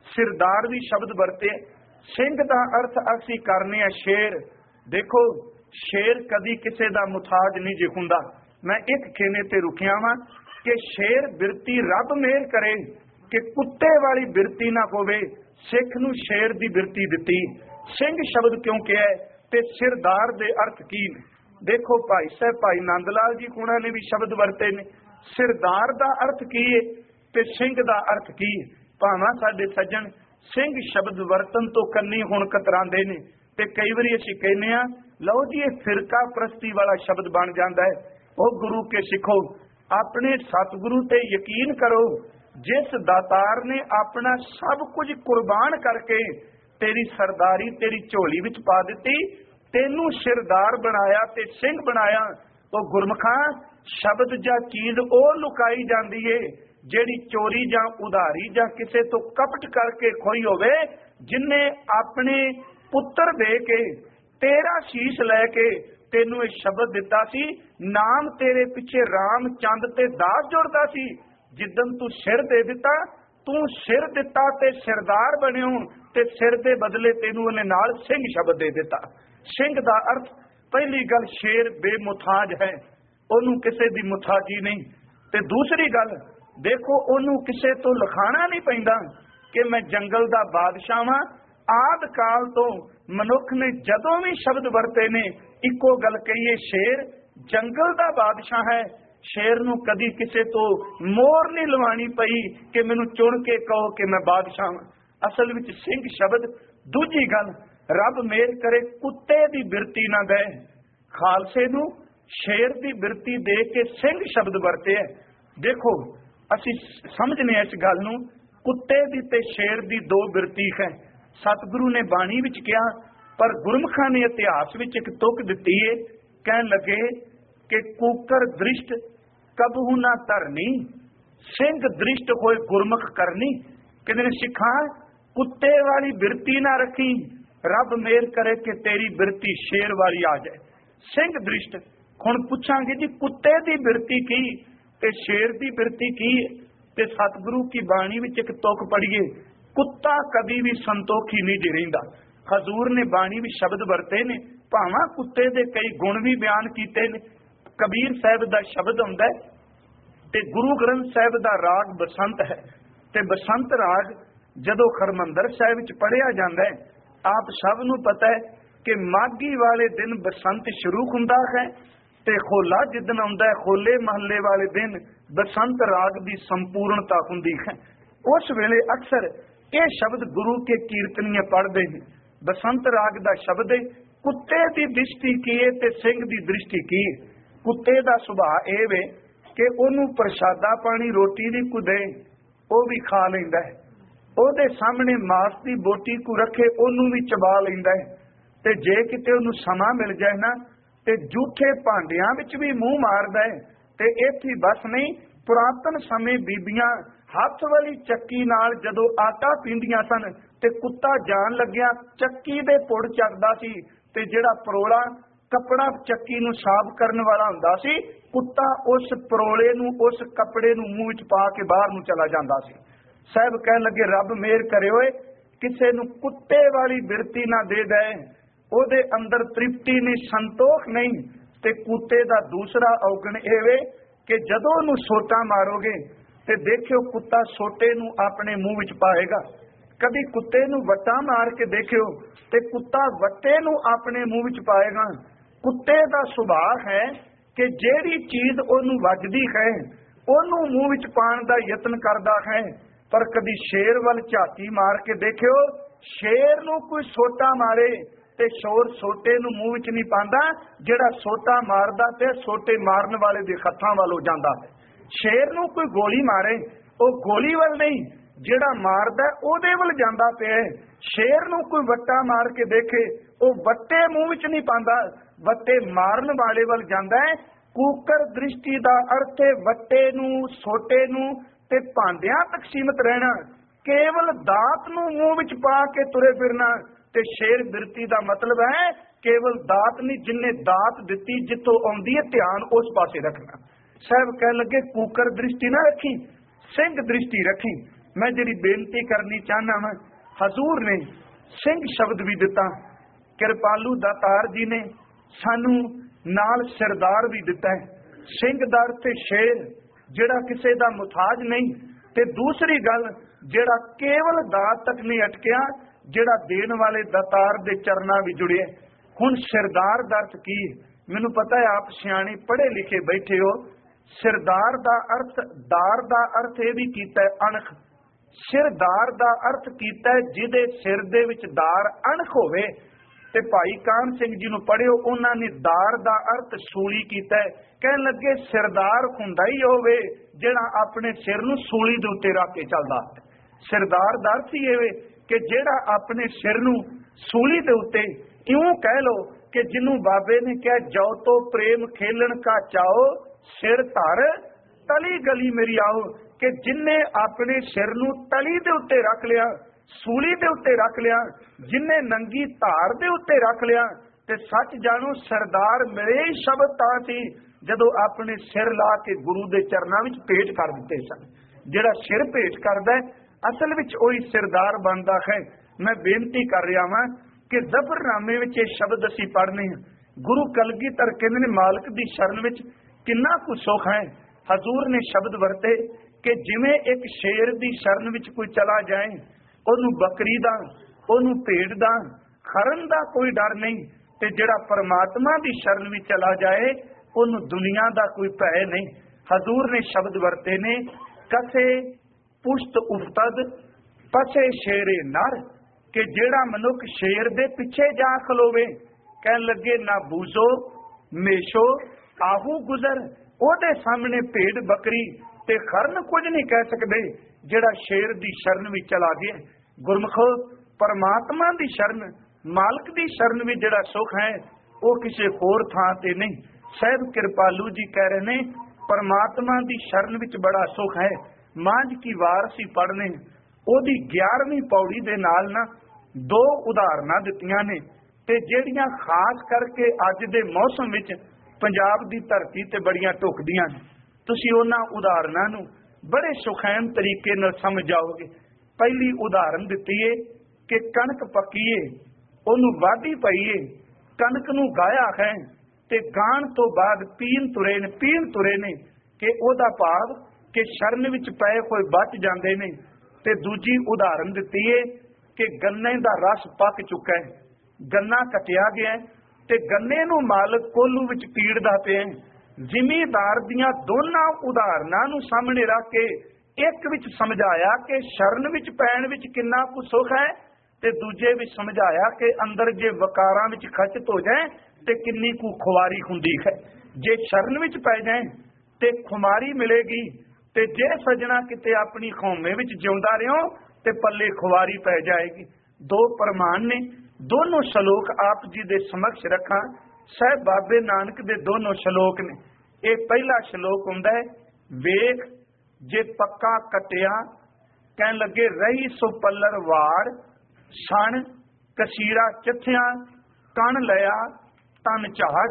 सिरदार भी शब्द वरते। सिंह का अर्थ असी करने आ शेर। देखो शेर कदी किसी का मुथाज नहीं जे हुंदा। मैं एक खेने ते रुकिया वा कि शेर बिरती रब मेहर करे कि कुत्ते वाली बिरती ना होवे। सिख नूं शेर दी बिरती दिती। सिंह शब्द क्यों कहा है ते सिरदार दे अर्थ की ने? देखो भाई साहब भाई नंद लाल जी हुणां ने भी शब्द वरते ने। सिरदार दा अर्थ की है ते सिंह दा अर्थ की है। भावां साडे सज्जन सिंह शब्द वरतन तो कन्नी हुण कतरांदे ने ते कई वारी असीं कहने आ लो जी ये फिरका प्रस्ती वाला शब्द बन जाता है। ओ गुरु के सिखो, अपने सतगुरु ते यकीन करो जिस दातार ने अपना सब कुछ कुर्बान करके तेरी सरदारी तेरी झोली विच पा दी, तेनू सिरदार बनाया ते सिंह बनाया। तो गुरमुखा शब्द जा चीज ओ लुकाई जाती है जिहड़ी चोरी जां उधारी जां किसे तो कपट करके खोई होवे। जिन्ने अपने पुत्र दे के तेरा शीश लैके तेनू ये शब्द दिता सी, नाम तेरे पिछे राम चंद ते दास जुड़दा सी। जिदन तू सिर दे दिता, तू सिर दिता ते सिरदार बनियो ते सिर दे बदले तेनू उहने नाल सिंह शब्द दे दिता। सिंह दा अर्थ पहली गल शेर बेमुथाज है, ओनू किसे दी मुथाजी नहीं। ते दूसरी गल देखो ओनू किसे तो लिखाना नहीं पैंदा कि मैं जंगल दा बादशाह वां। आद काल तो मनुख ने जदों भी शब्द वरते ने इको गल कही, शेर जंगल दा बादशाह है। शेर नू कदी किसे तो मोर नहीं लवानी पई कि मैनू चुन के कहो कि मैं बादशाह हां। असल विच सिंह शब्द। दूजी गल रब मेहर करे कुत्ते दी बिरती ना दे। खालसे नू शेर दी बिरती दे के सिंह शब्द वरते है। देखो असी समझने इस गल नू, कुत्ते दी ते शेर दी दो बिरती है। सतगुरु ने बाणी विच कहा, पर गुरमुखा ने इतिहास विच एक तुक दिती है। कहन लगे कि कूकर दृष्ट कबहू ना धरनी, सिंह दृष्ट होए गुरमुख करनी। कहते सिखा कुत्ते वाली बिरती ना रखी, रब मेहर करे कि तेरी बिरती शेर वाली आ जाए। सिंह दृष्ट हुण पुछांगे जी कुत्ते दी बिरती की ते शेर दी बिरती की? ते सतगुरु की बाणी विच एक तुक पढ़िए, कुत्ता कभी भी संतोखी नहीं जी रहिंदा। हजूर ने बाणी भी शब्द वरते ने, भावां कुत्ते दे कई गुण भी बयान कीते ने। कबीर साहब दा शब्द हुंदा है ते गुरु ग्रंथ साहब दा राग बसंत है। ते बसंत राग जदों हरमंदर साहिब विच पढ़िया जांदा है, आप सब नूं पता है कि माघी वाले दिन बसंत शुरू हुंदा है ते होला जिदन आउंदा है, होले महल्ले वाले दिन बसंत राग दी संपूर्णता हुंदी है। उस वेले अक्सर ये शब्द गुरु के कीर्तनीय पढ़ते हैं। बसंत राग दा शब्द है, कुत्ते की दृष्टि की है ते सिंह की दृष्टि की है। कुत्ते का सुभाव यह वे कि ओनू प्रसादा पानी रोटी भी को दे वो भी खा लैंदा है, ओदे सामने मांस की बोटी को रखे ओनू भी चबा लैंदा है। ते जे किते ओनू समा मिल जाए ना ते जूठे भांडियां विच भी मूँह मारदा है। ते इत्थे बस नहीं, पुरातन समय बीबियां हथ वाली चक्की नाल जदों आटा पींदियां सन ते कुत्ता जान लग्या चक्की दे पुड़ चकदा सी ते जिहड़ा परोला कपड़ा चक्की नूं साफ करन वाला हुंदा सी, कुत्ता उस परोले नूं उस कपड़े नूं मूँह विच पा के बाहर नूं चला जांदा सी। साहब कहण लगे रब मेहर करे होए किसे नूं कुत्ते वाली बिरती ना दे दे, ओदे अंदर तृप्ति नहीं संतोख नहीं। ते कुत्ते दा दूसरा औगण इह वे कि जदों नूं सोटा मारोगे ते देखियो कुत्ता सोटे नूं अपने मुंह विच पाएगा। कभी कुत्ते नूं वट्टा मार के देखियो ते कुत्ता वट्टे नूं अपने मुंह विच पाएगा। कुत्ते दा सुभाव है कि जेड़ी चीज ओनू वजदी है ओनू मुंह विच पाण दा यतन करदा है। पर कभी शेर वल झाती मार के देखियो, शेर नूं कोई सोटा मारे ते शोर सोटे नूं मुंह विच नहीं पांदा, जिहड़ा सोटा मारदा ते सोटे मारन वाले दे हत्थां वल हो जांदा है। शेर नूं कोई गोली मारे ओ गोली वल नहीं, जिहड़ा मारदा ओदे वल जांदा पिया। शेर नूं कोई वट्टा मार के देखे ओ वट्टे मुंह विच नहीं पांदा, वट्टे मारन वाले वल जांदा है। कूकर दृष्टि दा अर्थ है वट्टे नूं सोटे नूं ते भांडियां तक सीमित रहना, केवल दात नूं मुंह विच पा के तुरे फिरना। ते शेर बिरती दा मतलब है केवल दात नहीं, जिन्ने दात दिती जितों आउंदी है ध्यान उस पासे रखना। साहब कह लगे कूकर दृष्टि ना रखी, सिंह दृष्टि रखी। मैं जिहड़ी बेनती करनी चाहना वा, हजूर ने सिंह शब्द भी दिता, कृपालू दातार जी ने सानू नाल सरदार भी दिता है। सिंह दा अर्थ शेर जिहड़ा किसी दा मुताज नहीं, ते दूसरी गल जिहड़ा केवल दात तक नहीं अटकिया, जिहड़ा देण वाले दातार दे चरना भी जुड़े। हुण सरदार दा अर्थ की? मैनू पता है आप सियाणे पढ़े लिखे बैठे हो। सिरदार दा अर्थ, दार दा अर्थ यह भी कीता है अणख। सिरदार दा अर्थ कीता है जिहदे सिर दे विच दार अणख होवे। ते भाई कान सिंह जी नूं पढ़िओ, उन्हां ने दार दा अर्थ सूली कीता है। कहण लगे सिरदार हुंदा ही होवे जिहड़ा अपने सिर नूं सूली दे उत्ते रख के चलदा। सिरदार दा अर्थ ही इह कि जिहड़ा अपने सिर नूं सूली दे उत्ते, इउं कह लो कि जिन्हों बाबे ने कहा जाओ तो प्रेम खेलन का चाओ, सिर धर तली गली मेरी आओ, कि जिन्ने अपने सिर नूं तली दे उत्ते रख लिया, सूली दे उत्ते रख लिया, जिन्ने नंगी धार दे उत्ते रख लिया, ते सच जानो सरदार मेरे ही शब्द तां सी जदों अपने सिर ला के गुरु दे चरनां विच भेंट कर दिते सन। जिहड़ा सिर भेंट करदा है असल विच ओही सरदार बनदा है। मैं बेनती कर रहा हां कि ज़फरनामे विच इह शब्द असीं पढ़ने हैं। गुरु कलगीधर कहंदे ने मालक दी शरण विच किन्ना कुछ सुख है। हजूर ने शब्द वरते कि जिवें एक शेर दी शरण विच कोई चला जाए, ओनू बकरी दा, ओनू भेड़ दा, खरन दा कोई डर नहीं, ते जिहड़ा परमात्मा दी शरण विच चला जाए ओनू दुनिया दा कोई भय नहीं। हजूर ने शब्द वरते ने कसे पुश्त उफ्तद पसे शेरे नर, कि जिहड़ा मनुख शेर दे पिछे जा खलोवे, कहन लगे ना बूझो मेशो आहू गुजर, ओदे सामने भेड़ बकरी ते खरन कुछ नहीं कह सकते। जिहड़ा शेर दी शरण विच चला गया, गुरमुखो परमात्मा दी शरण, मालक दी शरण भी जिहड़ा सुख है वो किसी होर थां ते नहीं। साहिब कृपालू जी कह रहे ने परमात्मा दी शरण विच बड़ा सुख है। मांझ की वार सी पढ़ने, ओदी ग्यारहवीं पौड़ी दे नाल ना दो उदाहरणां दित्तियां ने, ते जिहड़ियां खास करके अज दे मौसम विच पंजाब दी धरती ते बड़ियां ढुकदियां ने। तुसीं उन्हां उदाहरणां नूं बड़े सुखैन तरीके नाल समझ जाओगे। पहली उदाहरण दित्ती है कि कणक पक्की है, ओनू वाढी पई है, कणक नूं गाया है ते गाण तो बाद पीन तुरे ने पीन तुरे ने कि ओदा भाव कि शरण विच पए होए बच जांदे ने। ते दूजी उदाहरण दित्ती है कि गन्ने दा रस पक चुका है, गन्ना कटिया गया है ते गन्ने नूं मालक कोलू विच पीड़दा पिया है। जिमीदार दियां दोनां उदाहरणां नूं सामने रख के एक विच समझाया कि शरण विच पैण विच किन्ना कुछ सुख है, ते दूजे विच समझाया कि अंदर जे वकारां विच खचत हो जाए ते किन्नी कु खुवारी हुंदी है। जे शरण विच पै जाए ते खुमारी मिलेगी, ते जे सजना किते अपनी खौमे विच जिउंदा रहो ते पल्ले खुवारी पै जाएगी। दो प्रमाण ने, दोनों श्लोक आप जी दे समक्ष रखा। साहिब बाबे नानक दे दोनों श्लोक ने। ये पहला श्लोक हुंदा है वेख जे पक्का कटिया, कहन लगे रही सो पल्लर वाड़, सण कसीरा चथिया, कण लिया तन झाड़।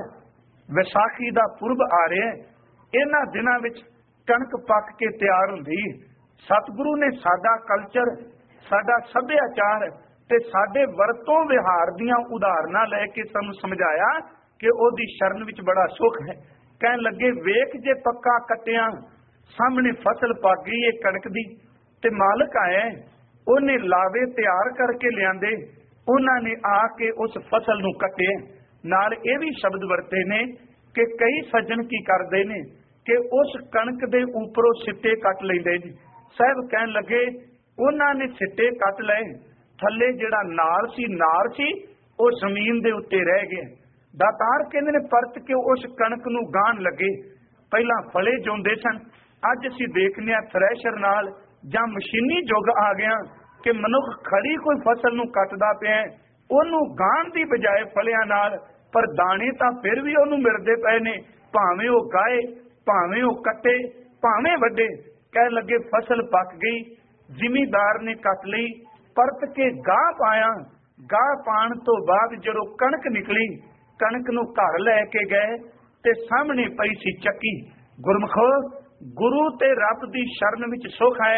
विसाखी दा पुरब आ रहा है। इन्हां दिनां विच कणक पक के तैयार हुंदी। सतगुरु ने साडा कल्चर, साडा सभ्याचार ते साडे वरतों विहार दियां उदाहरणां लैके सानूं समझाया कि ओदी शरण विच बड़ा सुख है। कहन लगे वेख जे पक्का कटिया, सामने फसल पक गई है कणक दी, ते मालक आया, उन्हें लावे तैयार करके लियांदे, उन्हां ने आके उस फसल नूं कटे। नाल ये भी शब्द वरते ने कि कई सज्जन की करते ने कि उस कणक दे उपरों सिट्टे कट लेंदे ने। साहब कहन लगे उन्हां ने सिट्टे कट लए, थल्ले जिहड़ा नाल सी नार सी वो जमीन दे उत्ते रह गया। दातार कहंदे ने परत के उस कणक नूं गाहण लगे। पहला फले जोंदे सन, अज असीं देखने आ थ्रैशर नाल जां मशीनी युग आ गया कि मनुख खड़ी कोई फसल नूं कटदा पिया, ओनू गाहण दी बजाए फलियां नाल, पर दाने तां फिर भी ओनू मिलदे पए ने, भावें वो गाए भावें वो कटे भावें वड्डे। कह लगे फसल पक गई, जिमीदार ने कट लई, परत के गाह पाया। गाह पाण तो बाद जदों कणक निकली, कणक नूं घर लैके गए ते सामने पई सी चक्की। गुरमुखो गुरु ते रब दी शरण विच सुख है।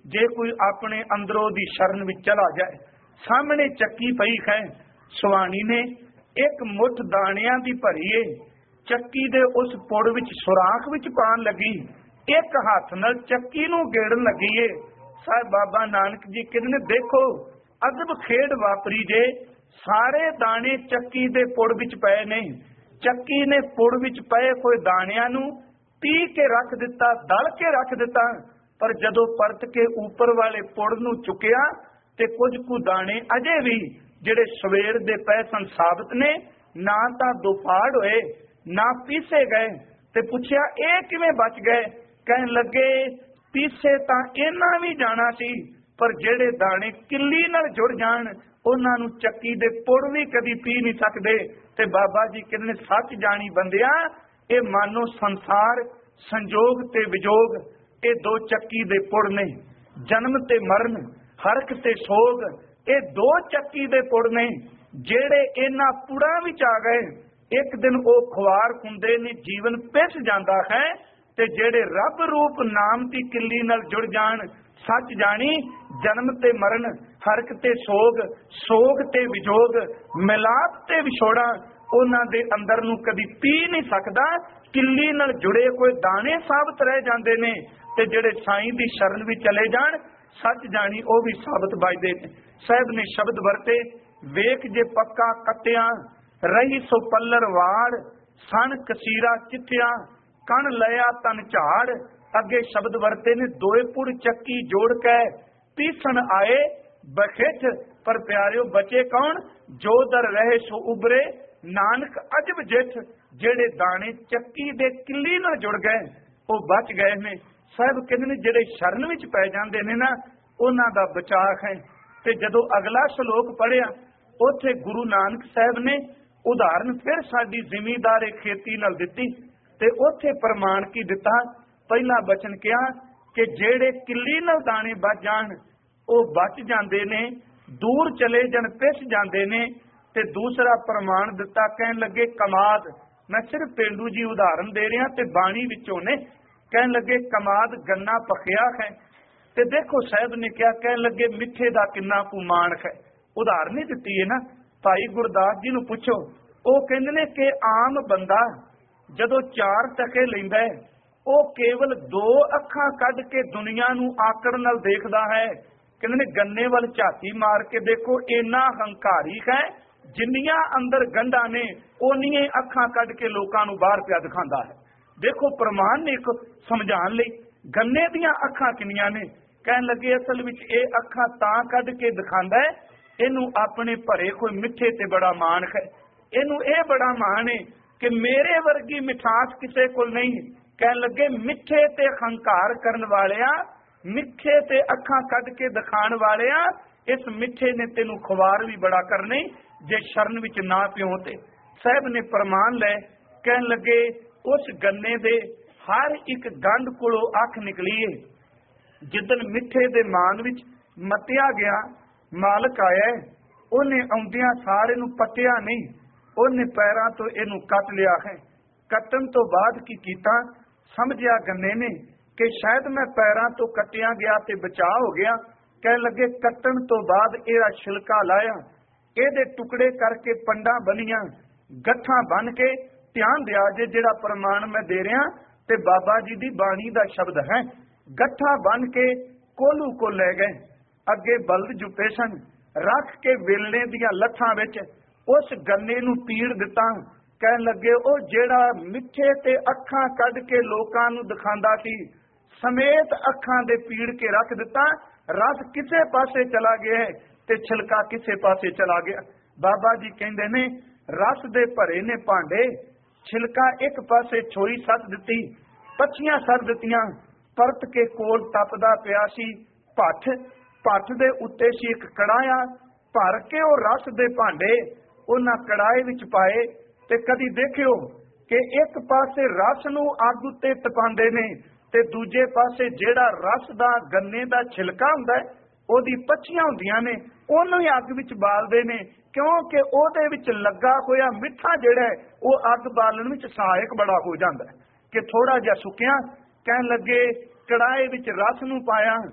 जे कोई अपने अंदरों दी शरण विच चला जाए। सामने चक्की पई है, सुहानी ने एक मुठ दाणियां दी भरीए चक्की दे उस पुड़ विच सुराख विच पान लगी, एक हाथ नाल चक्की नूं गेड़न लगी है। साहिब बाबा नानक जी कहंदे ने देखो अदब खेड वापरी जे, सारे दाणे चक्की दे पुड़ विच पए ने, चक्की ने पुड़ विच पए कोई दाणियां नूं पी के रख दिता, दल के रख दिता, पर जदों परत के ऊपर वाले पुड़ नूं चुकिया ते कुछ कु दाणे अजे भी जिहड़े सवेर दे पए सन साबित ने, ना तां दुफाड़ होए ना पीसे गए। ते पुछया ये किवें बच गए? कहन लगे पीसे तां इन्हां भी जाना सी, पर जिहड़े दाणे किल्ली नाल जुड़ जाण उन्हां नूं चक्की दे पुड़ भी कदी पी नहीं सकदे। ते बाबा जी कहंदे सच जानी बंदिया, ये मानो संसार संजोग ते विजोग ये दो चक्की दे पुड़ ने, जन्म ते मरण हरख ते सोग ये दो चक्की दे पुड़ ने, जेड़े इन्हां पुड़ां विच आ गए एक दिन वो खुआर हुंदे ने, जीवन पिस जांदा है। ते जेड़े रब रूप नाम दी किल्ली नाल जुड़ जाण, सच जानी जन्म ते मरण हरख ते सोग, सोग ते विजोग, मिलाप ते विछोड़ा उन्हां दे अंदर नूं कदी पी नहीं सकदा। किल्ली नाल जुड़े कोई दाणे साबित रह जांदे ने, ते जेड़े साईं दी शरण विच चले जाण सच जानी वो भी साबित बजदे ने। साहिब ने शब्द वरते वेख जे पक्का कट्टिया, रही सो पल्लर वाड़, सन कसीरा चिट्ठिया, कण लया तन झाड़। अगे शब्द वरते ने दोए पुड़ चक्की जोड़ के पीसन आए बखिठ, पर प्यारियो बचे कौन? जो दर रहे सो उबरे, नानक अजब जिठ। जेड़े दाणे चक्की दे किल्ली नाल जुड़ गए वो बच गए ने। साहिब कहंदे ने जेड़े शरण विच पै जांदे ने ना उन्हां दा बचाव है। ते जदों अगला श्लोक पढ़िया उत्थे गुरु नानक साहिब ने उदाहरण फिर साडी जिमीदारे खेती नाल दित्ती, ते उत्थे प्रमाण की दिता। पहला बचन किया कि जेड़े किल्ली नाल दाणे बच जाण वो बच जांदे ने, दूर चले जाण पिस जांदे ने। ते दूसरा प्रमाण दिता, कहन लगे कमाद, मैं सिर्फ पेंडू जी उदाहरण दे रहा ते बाणी विचों ने, कहन लगे कमाद गन्ना पकिया है। ते देखो साहब ने क्या कहन लगे मिठे दा किन्ना कु मान है। उदाहरण ही दिती है ना। भाई गुरदास जी नूं पुछो, वो कहंदे ने कि आम बंदा जदों चार टके लैंदा है वो केवल दो अखां कढ के दुनिया नूं आकड़ नाल देखदा है। कहंदे ने गन्ने वाल झाती मार के देखो इन्ना हंकारी है, जिन्नियां अंदर गंढां ने ओनियां अखां कढ के लोकां नूं बाहर पिया दिखांदा है। देखो प्रमाण ने एक समझाण लई गन्ने दीयां अखां किन्नियां ने। कहन लगे असल विच ये अखां तां कढ के दिखांदा है, इनू अपने भरे कोई मिठे ते बड़ा मान है। इनू ये बड़ा मान है कि मेरे वर्गी मिठास किसे कोल नहीं। कहन लगे मिठे ते हंकार करन वालिया, मिठे ते अखां कढ के दिखाण वालिया, इस मिठे ने तेनू खुवार भी बड़ा करने जे शरण विच ना पियो ते। साहब ने प्रमाण लै, कहन लगे उस गन्ने दे हर एक गंढ कोलों अख निकली है। जिदन मिठे दे मान विच मतिया गया मालक आया, उन्हें आउंदियां सारे नूं पटिया नहीं, उन्हें पैरां तो इनू कट लिया है। कट्टन तो बाद की कीता, समझिया गन्ने ने कि शायद मैं पैरां तो कटिया गया ते बचाव हो गया। कह लगे कट्टन तो बाद एदा छिलका लाया, एदे टुकड़े करके पंडा बनिया, गठा बन के ध्यान दिया जे जेड़ा प्रमाण मैं दे रहा ते बाबा जी दी बाणी दा शब्द है। गठा बन के कोलू को ले गए, अगे बल्द जुपे सन, रख के वेलने दियां लठां विच उस गन्ने नूं पीड़ दिता। कहन लगे ओ जेड़ा मिठे ते अखां कढ के लोकां नूं दिखांदा सी, समेत अखां दे पीड़ के रख दिता। रस किसे पासे चला गया है ते छिलका किसे पासे चला गया। बाबा जी कहंदे ने रस दे भरे ने भांडे, छिलका एक पासे छोई सट दिती, पछियां सट दित्तियां। परत के कोल तपदा पिया सी भट्ठ, भट्ठ दे उत्ते सी एक कड़ाया, भर के ओ रस दे भांडे उन्हां कड़ाए विच पाए। ते कदी देखियो कि एक पासे रस नूं अग उत्ते तपांदे ने ते दूजे पासे जेड़ा रस दा गन्ने दा छिलका हुंदा है ओदी पछियां हुंदियां ने ओनूं ही अग विच बालदे ने, क्योंकि ओदे विच लगा होया मिठा जेड़ा है वो अग बालण विच सहायक बड़ा हो जांदा है कि थोड़ा जिहा सुकिया। कहन लगे कड़ाए विच रस नूं पाया,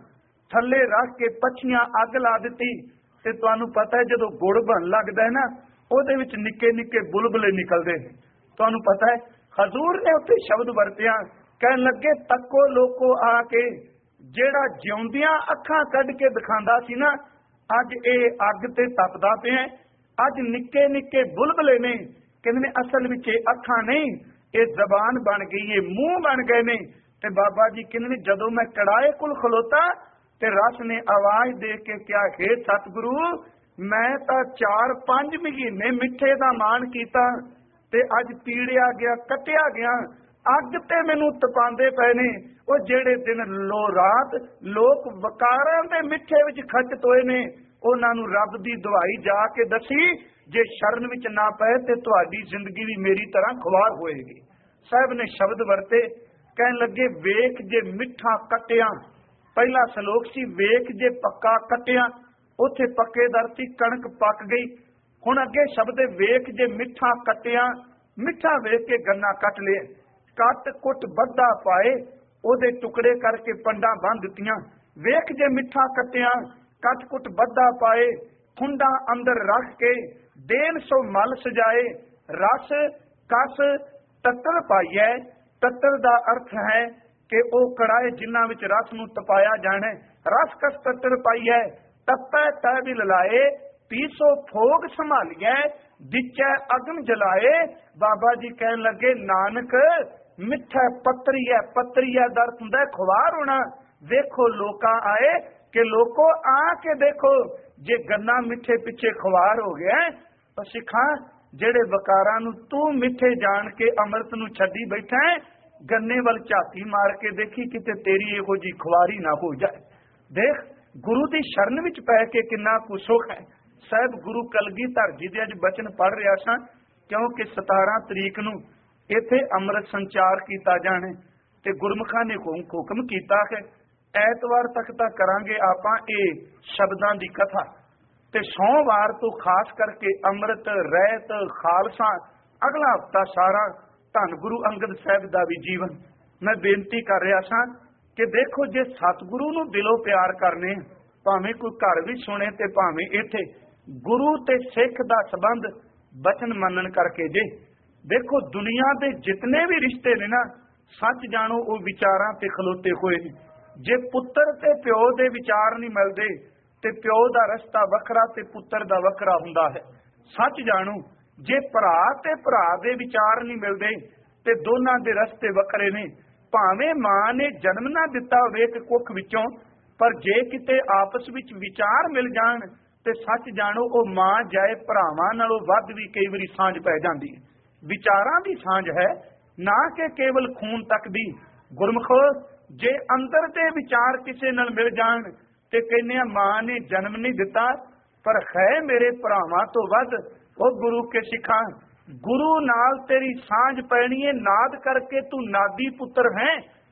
थल्ले रख के पछियां अग ला दी। ते तुहानू पता है जदों गुड़ बन लगदा है ना, ਉਹਦੇ ਵਿੱਚ निक्के निक्के बुलबुले निकलते हैं। तुहानू पता है हजूर ने उत्थे शब्द वरतिया, कहन लगे तको लोको आके जेड़ा जिउंदियां अखां कढ के दिखांदा सी ना, अज ये अग ते तपदा पिया। अज निक्के निक्के बुलबुले ने, कहंदे ने असल विच अखां नहीं, ये जबान बन गई है, मूंह बन गए ने। ते बाबा जी कहंदे ने जदों मैं कड़ाए कोल खलोता ते रस ने आवाज दे के क्या, हे सतगुरु मैं तां चार पंज महीने मिठे दा मान कीता ते अज पीड़िया गया, कटिया गया, अग ते मैनू तपांदे पए ने। ਉਹ ਜਿਹੜੇ ਦਿਨ ਲੋ ਰਾਤ ਲੋਕ ਵਕਾਰਾਂ ਦੇ ਮਿੱਠੇ ਵਿੱਚ ਖਚਤ ਹੋਏ ਨੇ, ਉਹਨਾਂ ਨੂੰ ਰੱਬ ਦੀ ਦੁਹਾਈ ਜਾ ਕੇ ਦਸੀ, ਜੇ ਸ਼ਰਨ ਵਿੱਚ ਨਾ ਪਏ ਤੇ ਤੁਹਾਡੀ ਜ਼ਿੰਦਗੀ ਵੀ ਮੇਰੀ ਤਰ੍ਹਾਂ ਖੁਆਰ ਹੋਏਗੀ। ਸਾਹਿਬ ਨੇ ਸ਼ਬਦ ਵਰਤੇ, ਕਹਿਣ ਲੱਗੇ ਵੇਖ ਜੇ ਮਿੱਠਾ ਕਟਿਆ। ਪਹਿਲਾ ਸ਼ਲੋਕ ਸੀ ਵੇਖ ਜੇ ਪੱਕਾ ਕਟਿਆ, ਉੱਥੇ ਪੱਕੇ ਦਰ ਸੀ, ਕਣਕ ਪੱਕ ਗਈ। ਹੁਣ ਅੱਗੇ ਸ਼ਬਦ ਵੇਖ ਜੇ ਮਿੱਠਾ ਕਟਿਆ, ਮਿੱਠਾ ਵੇਖ ਕੇ ਗੰਨਾ ਕੱਟ ਲਿਆ। ਕੱਟ ਕੁੱਟ ਬੱਧਾ ਪਾਏ, ਉਹਦੇ ਟੁਕੜੇ ਕਰਕੇ ਪੰਡਾਂ ਬੰਨ ਦਿੱਤੀਆਂ। ਵੇਖ ਜੇ ਮਿੱਠਾ ਕੱਟਿਆ, ਕੱਟ ਕੁੱਟ ਬੱਧਾ ਪਾਏ, ਖੁੰਡਾਂ ਅੰਦਰ ਰੱਖ ਕੇ ਦੇਨ ਸੋ ਮਲ ਸਜਾਏ। ਰਸ ਕਸ ਤੱਤਰ ਪਾਈਐ। ਤੱਤਰ ਦਾ ਅਰਥ ਹੈ ਕਿ ਉਹ ਕੜਾਏ ਜਿਨ੍ਹਾਂ ਵਿੱਚ ਰਸ ਨੂੰ ਤਪਾਇਆ ਜਾਣਾ। ਰਸ ਕਸ ਤੱਤਰ ਪਾਈਐ, ਤਪੈ ਤੈ ਵੀ ਲਲਾਏ, ਪੀਸੋ ਭੋਗ ਸੰਭਾਲੀਐ, ਦਿੱਚੈ ਅਗਨ ਜਲਾਏ। ਬਾਬਾ ਜੀ ਕਹਿਣ ਲੱਗੇ ਨਾਨਕ मिठा पतरी है, पतरी है दर्द हुंदा खुवार होना। देखो लोका आए कि लोको आके देखो, जे गन्ना मिठे पिछे खुवार हो गया तो सिखा जेड़े वकारां नू तू मिठे जान के अमृत नू छड्डी बैठा है, गन्ने वल झाती मार के देखी किते तेरी इहो जी खुवारी ना हो जाए। देख गुरु दी शरण विच पै के किन्ना कुछ सुख है। साहब गुरु कलगीधर जी दे अज बचन पढ़ रहा सा, क्योंकि सतारह तरीक नू इत्थे अमृत संचार किया जाने ते गुरमुखां ने हुक्म किया कि ऐतवार तक तां करांगे आपां ये शब्दां दी कथा, ते सोमवार तो खास करके अमृत रहत खालसा अगला हफ्ता सारा धन गुरु अंगद साहब दा भी जीवन। मैं बेनती कर रहा सा कि देखो जे सतगुरु नूं दिलों प्यार करने, भावें कोई घर भी सुने ते भावें इत्थे गुरु ते सिख दा संबंध बचन मनन करके जे देखो दुनिया के जितने भी रिश्ते ने ना, सच जानो वो विचारां ते खलोते हुए ने। जे पुत्र ते प्यो दे विचार नहीं मिलते ते प्यो दा रस्ता वखरा ते पुत्र दा वखरा हुंदा है। सच जानो जे भरा ते भरा दे विचार नहीं मिलते ते दोनां दे रस्ते वखरे ने। भावें मां ने जन्म ना दिता होवे ते कुख विचों, पर जे किते आपस विच विचार मिल जाण ते सच जानो वो मां जाए भरावां नालों वध भी कई वारी सांझ पै जांदी है। विचारां दी सांझ है, ना कि केवल खून तक दी। गुरमुखो जे अंदर दे विचार किसी नाल मिल जाण ते कहने मां ने जन्म नहीं दिता पर है मेरे भरावां तो वध। ओ गुरु के सिखा गुरु नाल तेरी सांझ पैनी है, नाद करके तू नादी पुत्र है।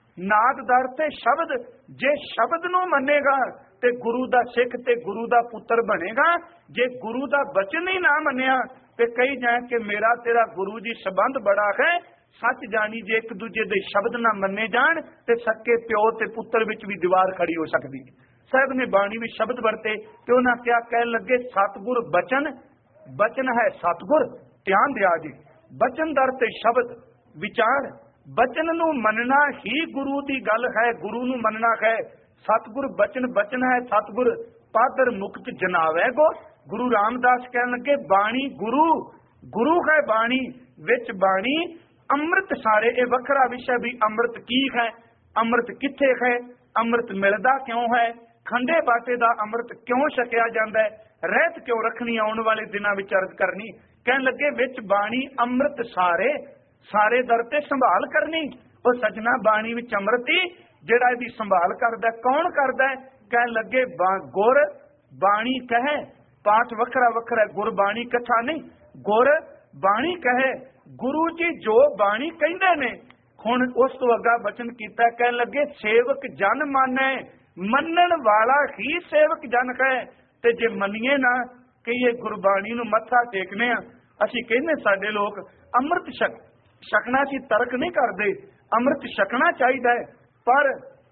नाददार ते शब्द, जे शब्द नूं मन्नेगा ते गुरु दा सिख ते गुरु दा पुत्र बनेगा। जे गुरु दा वचन ही ना मन्निया ते कही जाए कि मेरा तेरा गुरु जी संबंध बड़ा है। सच जानी जे एक दूजे दे शब्द ना मन्ने जान ते सक्के प्यो ते पुत्र विच भी दीवार खड़ी हो सकती है। साहब ने बाणी में शब्द वरते ते उन्हां क्या कह लगे, सतगुर बचन, बचन है सतगुर। ध्यान दिया जी, बचन दर ते शब्द विचार, बचन नूं मनना ही गुरु दी गल है, गुरु नूं मनना है। सतगुर बचन, बचन है सतगुर, पादर मुक्त जनावै गो। गुरु रामदास कह लगे बाणी गुरु, गुरु है बाणी, विच बाणी अमृत सारे। ये वखरा विषय भी अमृत की है, अमृत किथे है, अमृत मिलदा क्यों है, खंडे बाटे दा अमृत क्यों छकिया जांदा है, रहत क्यों रखनी आने वाले दिनां विच अर्ज करनी। कह लगे विच बाणी अमृत सारे, सारे दर ते संभाल करनी। वो सजना बाणी विच अमृत ही जिहड़ा इहदी संभाल करदा, कौन करदा? कह लगे गुर बाणी कहे, पाठ वखरा वखरा, गुरबाणी कथा नहीं, गुर बाणी कहे। गुरु जी जो बाणी कहंदे ने, हुण उस तो अगा बचन कीता, कह लगे सेवक जन मानै, मनण वाला ही सेवक जन है। ते जे मनीए ना कि ये गुरबाणी नूं मत्था टेकने आ, असीं कहने साडे लोग अमृत छक छकना सी, तरक नहीं करते। अमृत छकना चाहिए, पर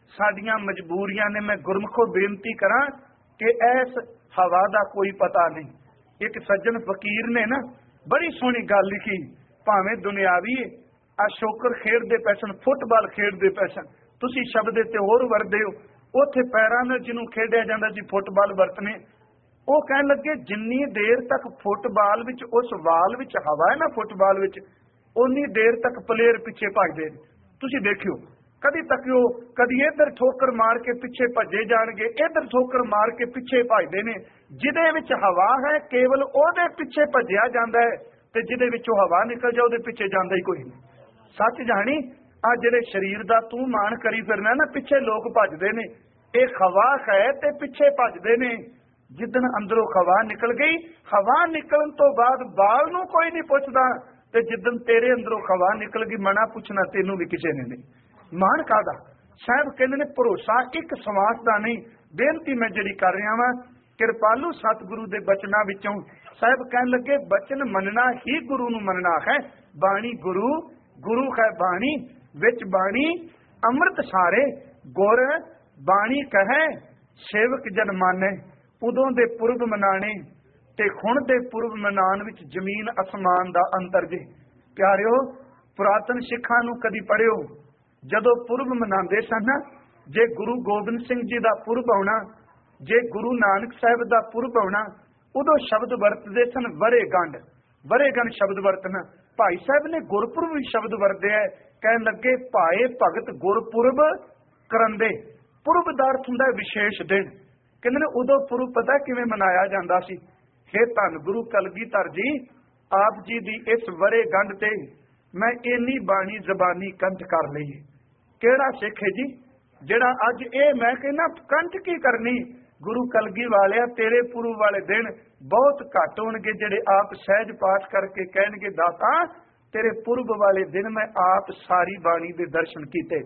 साडियां मजबूरियां ने। मैं गुरमुखो बेनती करा कि ऐस हवा का कोई पता नहीं। एक सज्जन फकीर ने ना बड़ी सोहनी गल लिखी, भावें दुनियावी आ शोकर खेडते पै सन, फुटबाल खेडते पै सन, तुसीं शब्द ते होर वरदे हो, उत्थे पैरां नाल जिन्हों खेडिया जांदा सी फुटबाल वरतने। वो कहण लगे जिन्नी देर तक फुटबाल विच उस वाल विच हवा है ना फुटबाल विच, उन्नी देर तक प्लेयर पिछे भजदे ने। तुसीं देखियो कदी तकियो, कदी इधर ठोकर मार के पिछे भजे जाणगे, इधर ठोकर मार के पिछे भजदे ने। जिहदे विच हवा है केवल ओहदे पिछे भजिया जांदा है, ते जिहदे विचों हवा निकल जाए ओहदे पिछे जांदा ही कोई नहीं। सच जानी आ जिहड़े शरीर दा तू मान करी फिरना ना, पिछे लोग भजदे ने, ये हवा है ते पिछे भजदे ने। जिदन अंदरों हवा निकल गई, हवा निकलन तो बाद बाल नूं कोई नहीं पुछदा, ते जिदन तेरे अंदरों हवा निकल गई मना पुछना तैनूं भी किसी ने नहीं। मान कादा साहब कहते ने भरोसा एक सवास का नहीं। बेनती मैं जिहड़ी कर रहा वां, कृपालू सतगुरु के बचना विचों साहब कहन लगे बचन मनना ही गुरु नूं मनना है। बाणी गुरु, गुरु है बाणी, विच बाणी अमृत सारे, गुर बाणी कहे सेवक जन माने। उदों दे पुरब मनाने ते खुण दे पुरब मनान विच जमीन आसमान दा अंतर जे। प्यारिओ पुरातन सिखां नूं कदी पढ़िओ, जदों पुरब मनाते सन, जे गुरु गोबिंद सिंह जी का पुरब आउणा, जे गुरु नानक साहिब का पुरब आउणा, उदों शब्द वरतते सन वरेगंढ। वरेगंढ शब्द वरतना। भाई साहब ने गुरपुरब भी शब्द वरते है, कहन लगे भाए भगत गुरपुरब करंदे। पुरब दा अर्थ हुंदा विशेष दिन। कहंदे ने उदों पुरब पता किवें मनाया जांदा सी। हे धन गुरु कलगीधर जी, आप जी दी इस वरेगंढ ते मैं इन्नी बाणी जबानी कंठ कर लई। केड़ा सिख है जी जेड़ा अज ए मैं कहना कंठ की करनी। गुरु कलगी वालिया तेरे पुरब वाले दिन बहुत घट होणगे जेड़े आप सहज पाठ करके कहणगे दाता तेरे पुरब वाले दिन मैं आप सारी बाणी दे दर्शन कीते।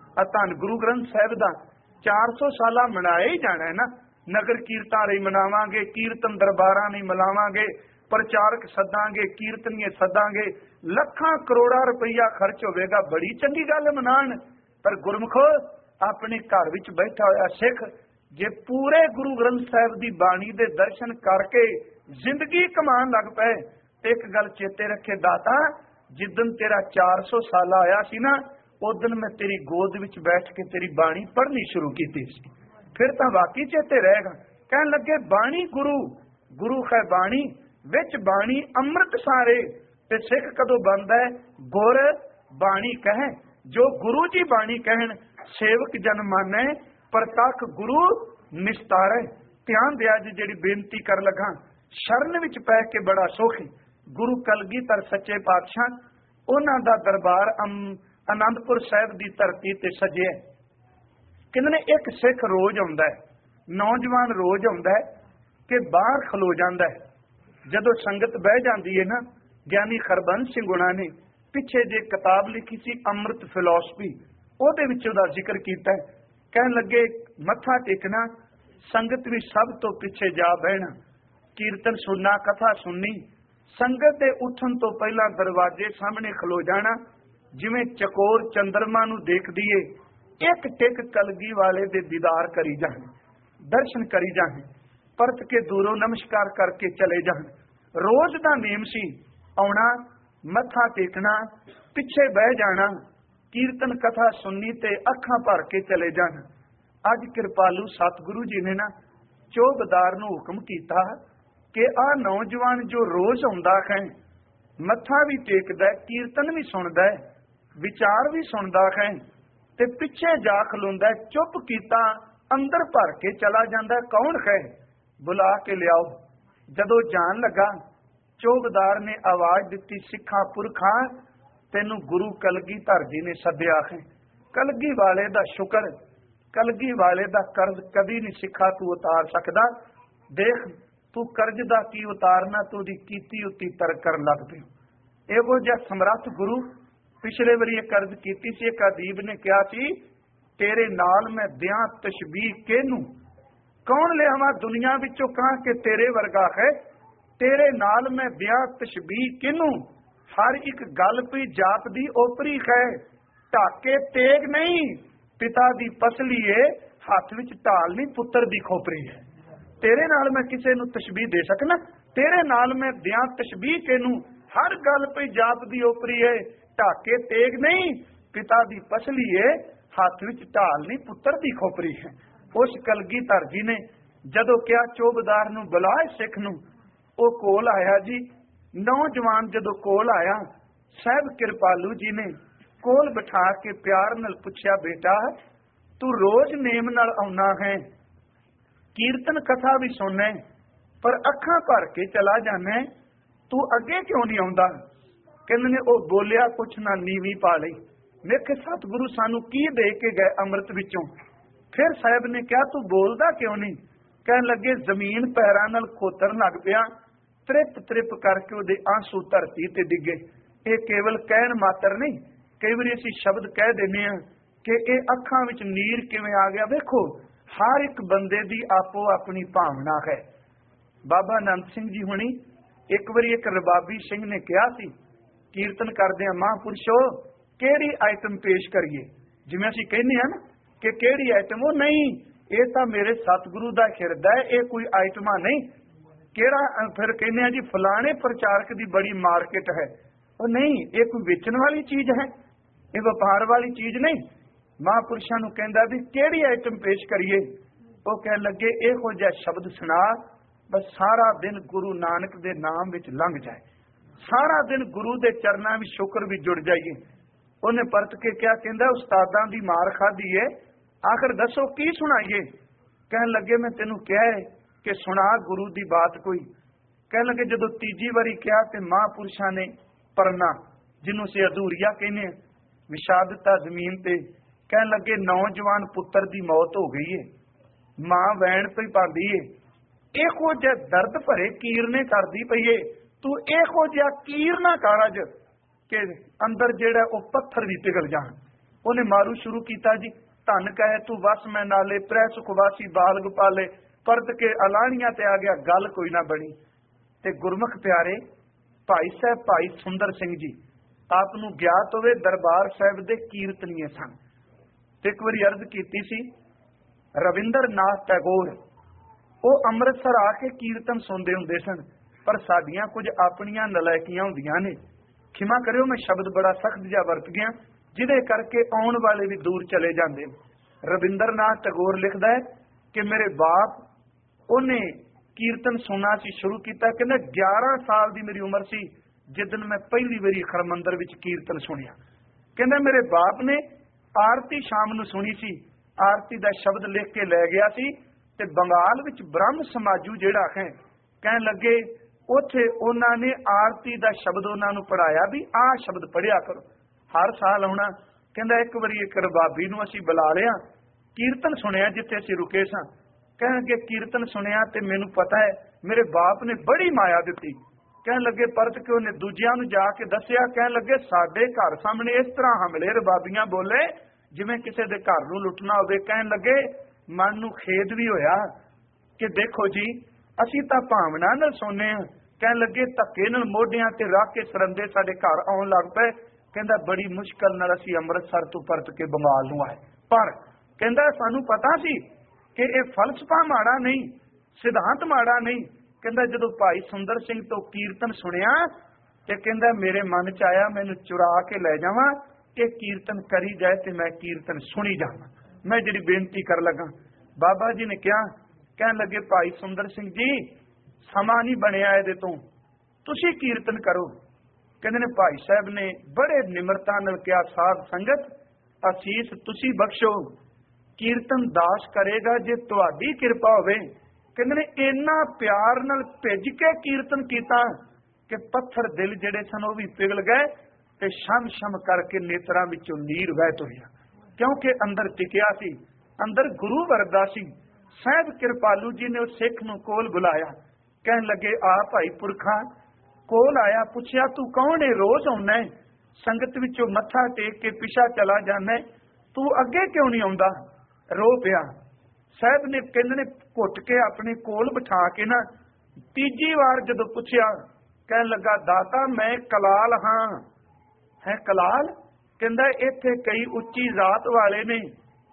धन गुरु ग्रंथ साहिब दा चार सौ साला मनाया ही जाना है ना। नगर कीर्तन रही मनावांगे, कीर्तन दरबारां नहीं मनावांगे, प्रचारक सदांगे, कीर्तनीय सदांगे, लखां करोड़ा रुपया खर्च होवेगा, बड़ी चंगी गल मनाण। पर गुरमुखो अपने घर विच बैठा होया सिख जे पूरे गुरु ग्रंथ साहिब की बाणी दे दर्शन करके जिंदगी कमान लग पे, एक गल चेते रखे दाता, जिदन तेरा चार सौ साल आया सी ना, उस दिन मैं तेरी गोद विच बैठ के तेरी बाणी पढ़नी शुरू की थी। फिर तो वाकई चेते रहेगा। कहन लगे बाणी गुरु, गुरु है बाणी, विच बाणी अमृत सारे। ते सिख कदों बनदा है गुर बाणी कहे। जो गुरु जी बाणी कहन सेवक जन माने, प्रतख गुरु निस्तारे। ध्यान दिया जी जिहड़ी बेनती कर लगा, शरण विच पै के बड़ा सुख। गुरु कलगीधर सच्चे पातशाह उन्हां दा दरबार आनंदपुर साहिब दी धरती ते सजे। कहंदे ने एक सिख रोज आउंदा है, नौजवान रोज आउंदा है कि बाहर खलो जांदा है। जदों संगत बह जाती है ना, ज्ञानी खरबंस सिंह गुणा ने पिछे जे किताब लिखी सी अमृत फिलोसफी, ਉਹਦੇ ਵਿੱਚ ਉਹਦਾ ਜ਼ਿਕਰ ਕੀਤਾ ਹੈ। ਕਹਿਣ ਲੱਗੇ ਮੱਥਾ ਟੇਕਣਾ, ਸੰਗਤ ਵੀ ਸਭ ਤੋਂ ਪਿੱਛੇ ਜਾ ਬਹਿਣਾ, ਕੀਰਤਨ ਸੁਣਨਾ, ਕਥਾ ਸੁਣਨੀ, ਸੰਗਤ ਦੇ ਉੱਠਣ ਤੋਂ ਪਹਿਲਾਂ ਦਰਵਾਜ਼ੇ ਸਾਹਮਣੇ ਖਲੋ ਜਾਣਾ, ਜਿਵੇਂ ਚਕੋਰ ਚੰਦਰਮਾ ਨੂੰ ਦੇਖਦੀ ਏ, ਇੱਕ ਟਿਕ ਕਲਗੀ ਵਾਲੇ ਦੇ ਦੀਦਾਰ ਕਰੀ ਜਾਣ, ਦਰਸ਼ਨ ਕਰੀ ਜਾਣ, ਪਰਤ ਕੇ ਦੂਰੋਂ ਨਮਸਕਾਰ ਕਰਕੇ ਚਲੇ ਜਾਣ। ਰੋਜ਼ ਦਾ ਨੇਮ ਸੀ ਆਉਣਾ, ਮੱਥਾ ਟੇਕਣਾ, ਪਿੱਛੇ ਬਹਿ ਜਾਣਾ, कीर्तन कथा सुननी ते अखां भर के चले जान। अज कृपालू सतगुरु जी ने ना चौबदार नूं हुक्म कीता कि आ नौजवान जो रोज आउंदा है, मत्था भी टेकदा है, कीर्तन भी सुनदा है, विचार भी सुनदा है, ते पिछे जा खलोंदा है, चुप कीता अंदर भर के चला जांदा है। कौन है? बुला के लियाओ। जदों जान लगा, चौबदार ने आवाज दिती, सिखा पुरखा तेनू गुरु कलगीधर जी ने सद्या है। कलगी वाले दा शुक्र, कलगी वाले दा कर्ज कभी नहीं सिखा तू उतार सकदा। देख तू कर्ज दा की उतारना, तू दी कीती उती तर कर लग पियो। एहो जिहा समर्थ गुरु पिछले वारी कर्ज कीती सी। एक अदीब ने कहा सी, तेरे नाल मैं दियां तशबीह केनू, कौन लियावां दुनिया विचों कहां के तेरे वर्गा है, तेरे नाल मैं दियां तशबीह केनू, हर एक गल पई जाप दी ओपरी है, ढाके तेग नहीं, पिता दी पसली है, हथ विच ढाल नहीं पुत्र दी खोपरी है। तेरे नाल मैं किसे नूं तशबीह दे सकना? तेरे नाल मैं दियां तशबीह किनू? हर गल पई जाप दी ओपरी है, ढाके तेग नहीं, पिता दी पसली है, हथ विच ढाल नहीं पुत्र दी खोपरी है। उस कलगीधर जी ने जदों क्या चौबदार नूं बुला सिख नूं, ओ कोल आया जी। नौजवान जदों कोल आया, साहब कृपालू जी ने कोल बिठा के प्यार नाल पुछया, बेटा तू रोज नेम नाल आउना है, कीर्तन कथा भी सुनना, पर अखां भर के चला जाना, तू अगे क्यों नहीं आउंदा? कहंदे ने ओ बोलिया कुछ ना नीवी पा लई। मैं कि सतगुरु सानू की दे के गए अमृत विचों? फिर साहब ने कहा तू बोलदा क्यों नहीं? कहन लगे जमीन पैरां नाल खोतर लग पिया, त्रिप त्रिप करके उहदे आंसू धरती ते डिगे। ये केवल कहण मात्र नहीं, कई बार असीं शब्द कह देने हैं कि ये अखां विच नीर किवें आ गया। देखो हर एक बंदे दी आपो अपनी भावना है। बाबा नंद सिंह जी हुणी एक बार एक रबाबी सिंह ने कहा सी, कीर्तन करदे महापुरुषो किहड़ी आइटम पेश करिए, जिवें असीं कहने हैं ना कि किहड़ी आइटम, वो नहीं, ये तो मेरे सतगुरु दा हिरदा है, ये कोई आइटमां नहीं। किहड़ा फिर कहने जी फलाने प्रचारक दी बड़ी मार्केट है, वो नहीं, ये कोई बेचण वाली चीज है, ये व्यापार वाली चीज नहीं। महापुरुषां नूं कहंदा भी किहड़ी आइटम पेश करिए? वो कह लगे इहो जिहा शब्द सुना बस सारा दिन गुरु नानक दे नाम विच लंघ जाए, सारा दिन गुरु दे चरनां विच शुक्र भी जुड़ जाइए। उन्हें परत के क्या कहंदा, उस्तादां दी मार खाधी है, आखिर दसो की सुनाइए? कहन लगे मैं तेनू कहा है कि सुना गुरु दी बात कोई। कहन लगे जदों तीजी बारी कहा ते महापुरुषां ने परना, जिन्हों से अधूरिया कहने, विछा दिता जमीन ते। कहन लगे नौजवान पुत्र दी मौत हो गई है, मां वैण पई पांदी है, इहो जिहा दर्द भरे कीरने करदी पई है, तू इहो जिहा कीर ना कर अज कि अंदर जेड़ा ओ पत्थर भी पिघल जाण। उन्हें मारू शुरू कीता जी, धन कहे तू वस मैं नाले, प्रै सुखवासी बाल गोपाले, परत के अलाणियां ते आ गया, गल कोई ना बनी। ते गुरमुख प्यारे भाई साहब भाई सुंदर सिंह जी आप नूं ज्ञात होवे दरबार साहिब दे कीर्तनीय सन। ते एक बारी अर्ज कीती सी, रविंद्र नाथ टैगोर वो अमृतसर आके कीर्तन सुनते हुंदे सन, पर साडियां कुछ अपनियां नलायकियां हुंदियां ने। खिमा करियो मैं शब्द बड़ा सख्त जिहा वरत गया, जिहदे करके आउण वाले भी दूर चले जांदे। रविंद्र नाथ टैगोर लिखदा है कि मेरे बाप उन्हें कीर्तन सुनना सी शुरू किया, कहंदा ग्यारह साल की मेरी उम्र सी जिदन मैं पहली बारी हरमंदर विच कीर्तन सुनिया। कहंदा मेरे बाप ने आरती शाम नूं सुनी सी, आरती दा शब्द लिख के लै गया सी ते बंगाल विच ब्रह्म समाजू जिहड़ा है कहन लगे उत्थे उन्हां ने आरती दा शब्द उन्हां नूं पढ़ाया भी आ शब्द पढ़िया करो, हर साल आउणा। कहंदा एक बारी एक रबाबी नूं असीं बुला लिया, कीर्तन सुनिया जिथे असीं रुके सां। कहण लगे कीर्तन सुनिया ते मैनूं पता है मेरे बाप ने बड़ी माया दित्ती। कहण लगे परत के उन्हें दूजियां नूं जाके दस्सिया, कहण लगे साडे घर सामने इस तरह हमले रबाबियां बोले जिवें किसी दे घर नूं लुटना होवे। कहण लगे मन नूं खेद भी होया कि देखो जी असीं तां भावना नाल सुनने आ। कहण लगे धक्के नाल मोढियां ते रख के सरंदे साडे घर आउण लग पए। कहंदा बड़ी मुश्किल नाल असीं अमृतसर तो परत के बंगाल नूं आए, पर कहंदा सानूं पता सी कि यह फलसफा माड़ा नहीं, सिद्धांत माड़ा नहीं। कहंदा जदों भाई सुंदर सिंह तो कीर्तन सुनिया ते कहंदा मेरे मन च आया मैनूं चुरा के लै जावां, कि कीर्तन करी जाए ते मैं कीर्तन सुनी जावां, मैं जिहड़ी बेनती कर लगा। बाबा जी ने कहा, कहण लगे भाई सुंदर सिंह जी समा नहीं बनिया इहदे तों, तुसीं कीर्तन करो। कहंदे ने भाई साहब ने बड़े निमरता नाल कहा, साध संगत असीस तुसीं बख्शो, कीर्तन दास करेगा जे तुहाडी किरपा होवे। कहंदे ने इन्ना प्यार नाल भिज के कीर्तन कीता कि पत्थर दिल जिहड़े सन वो भी पिघल गए ते शम शम करके नेत्रां विचों नीर वह तुरिया, क्योंकि अंदर टिकिया सी, अंदर गुरु वरदा सी। साहब कृपालू जी ने उस सिख नूं कोल बुलाया, कहण लगे आ भाई पुरखा। कोल आया, पुछया तू कौन है, रोज आउंदा है, संगत विचों मत्था टेक के पिछा चला जाना, तू अगे क्यों नहीं आउंदा? रो पिया। साहब ने कहंदे ने घुट के अपने कोल बिठा के ना तीजी वार जदों पुछया, कहण लगा दाता मैं कलाल हाँ। है कलाल? कहंदा इत्थे कई उच्ची जात वाले ने,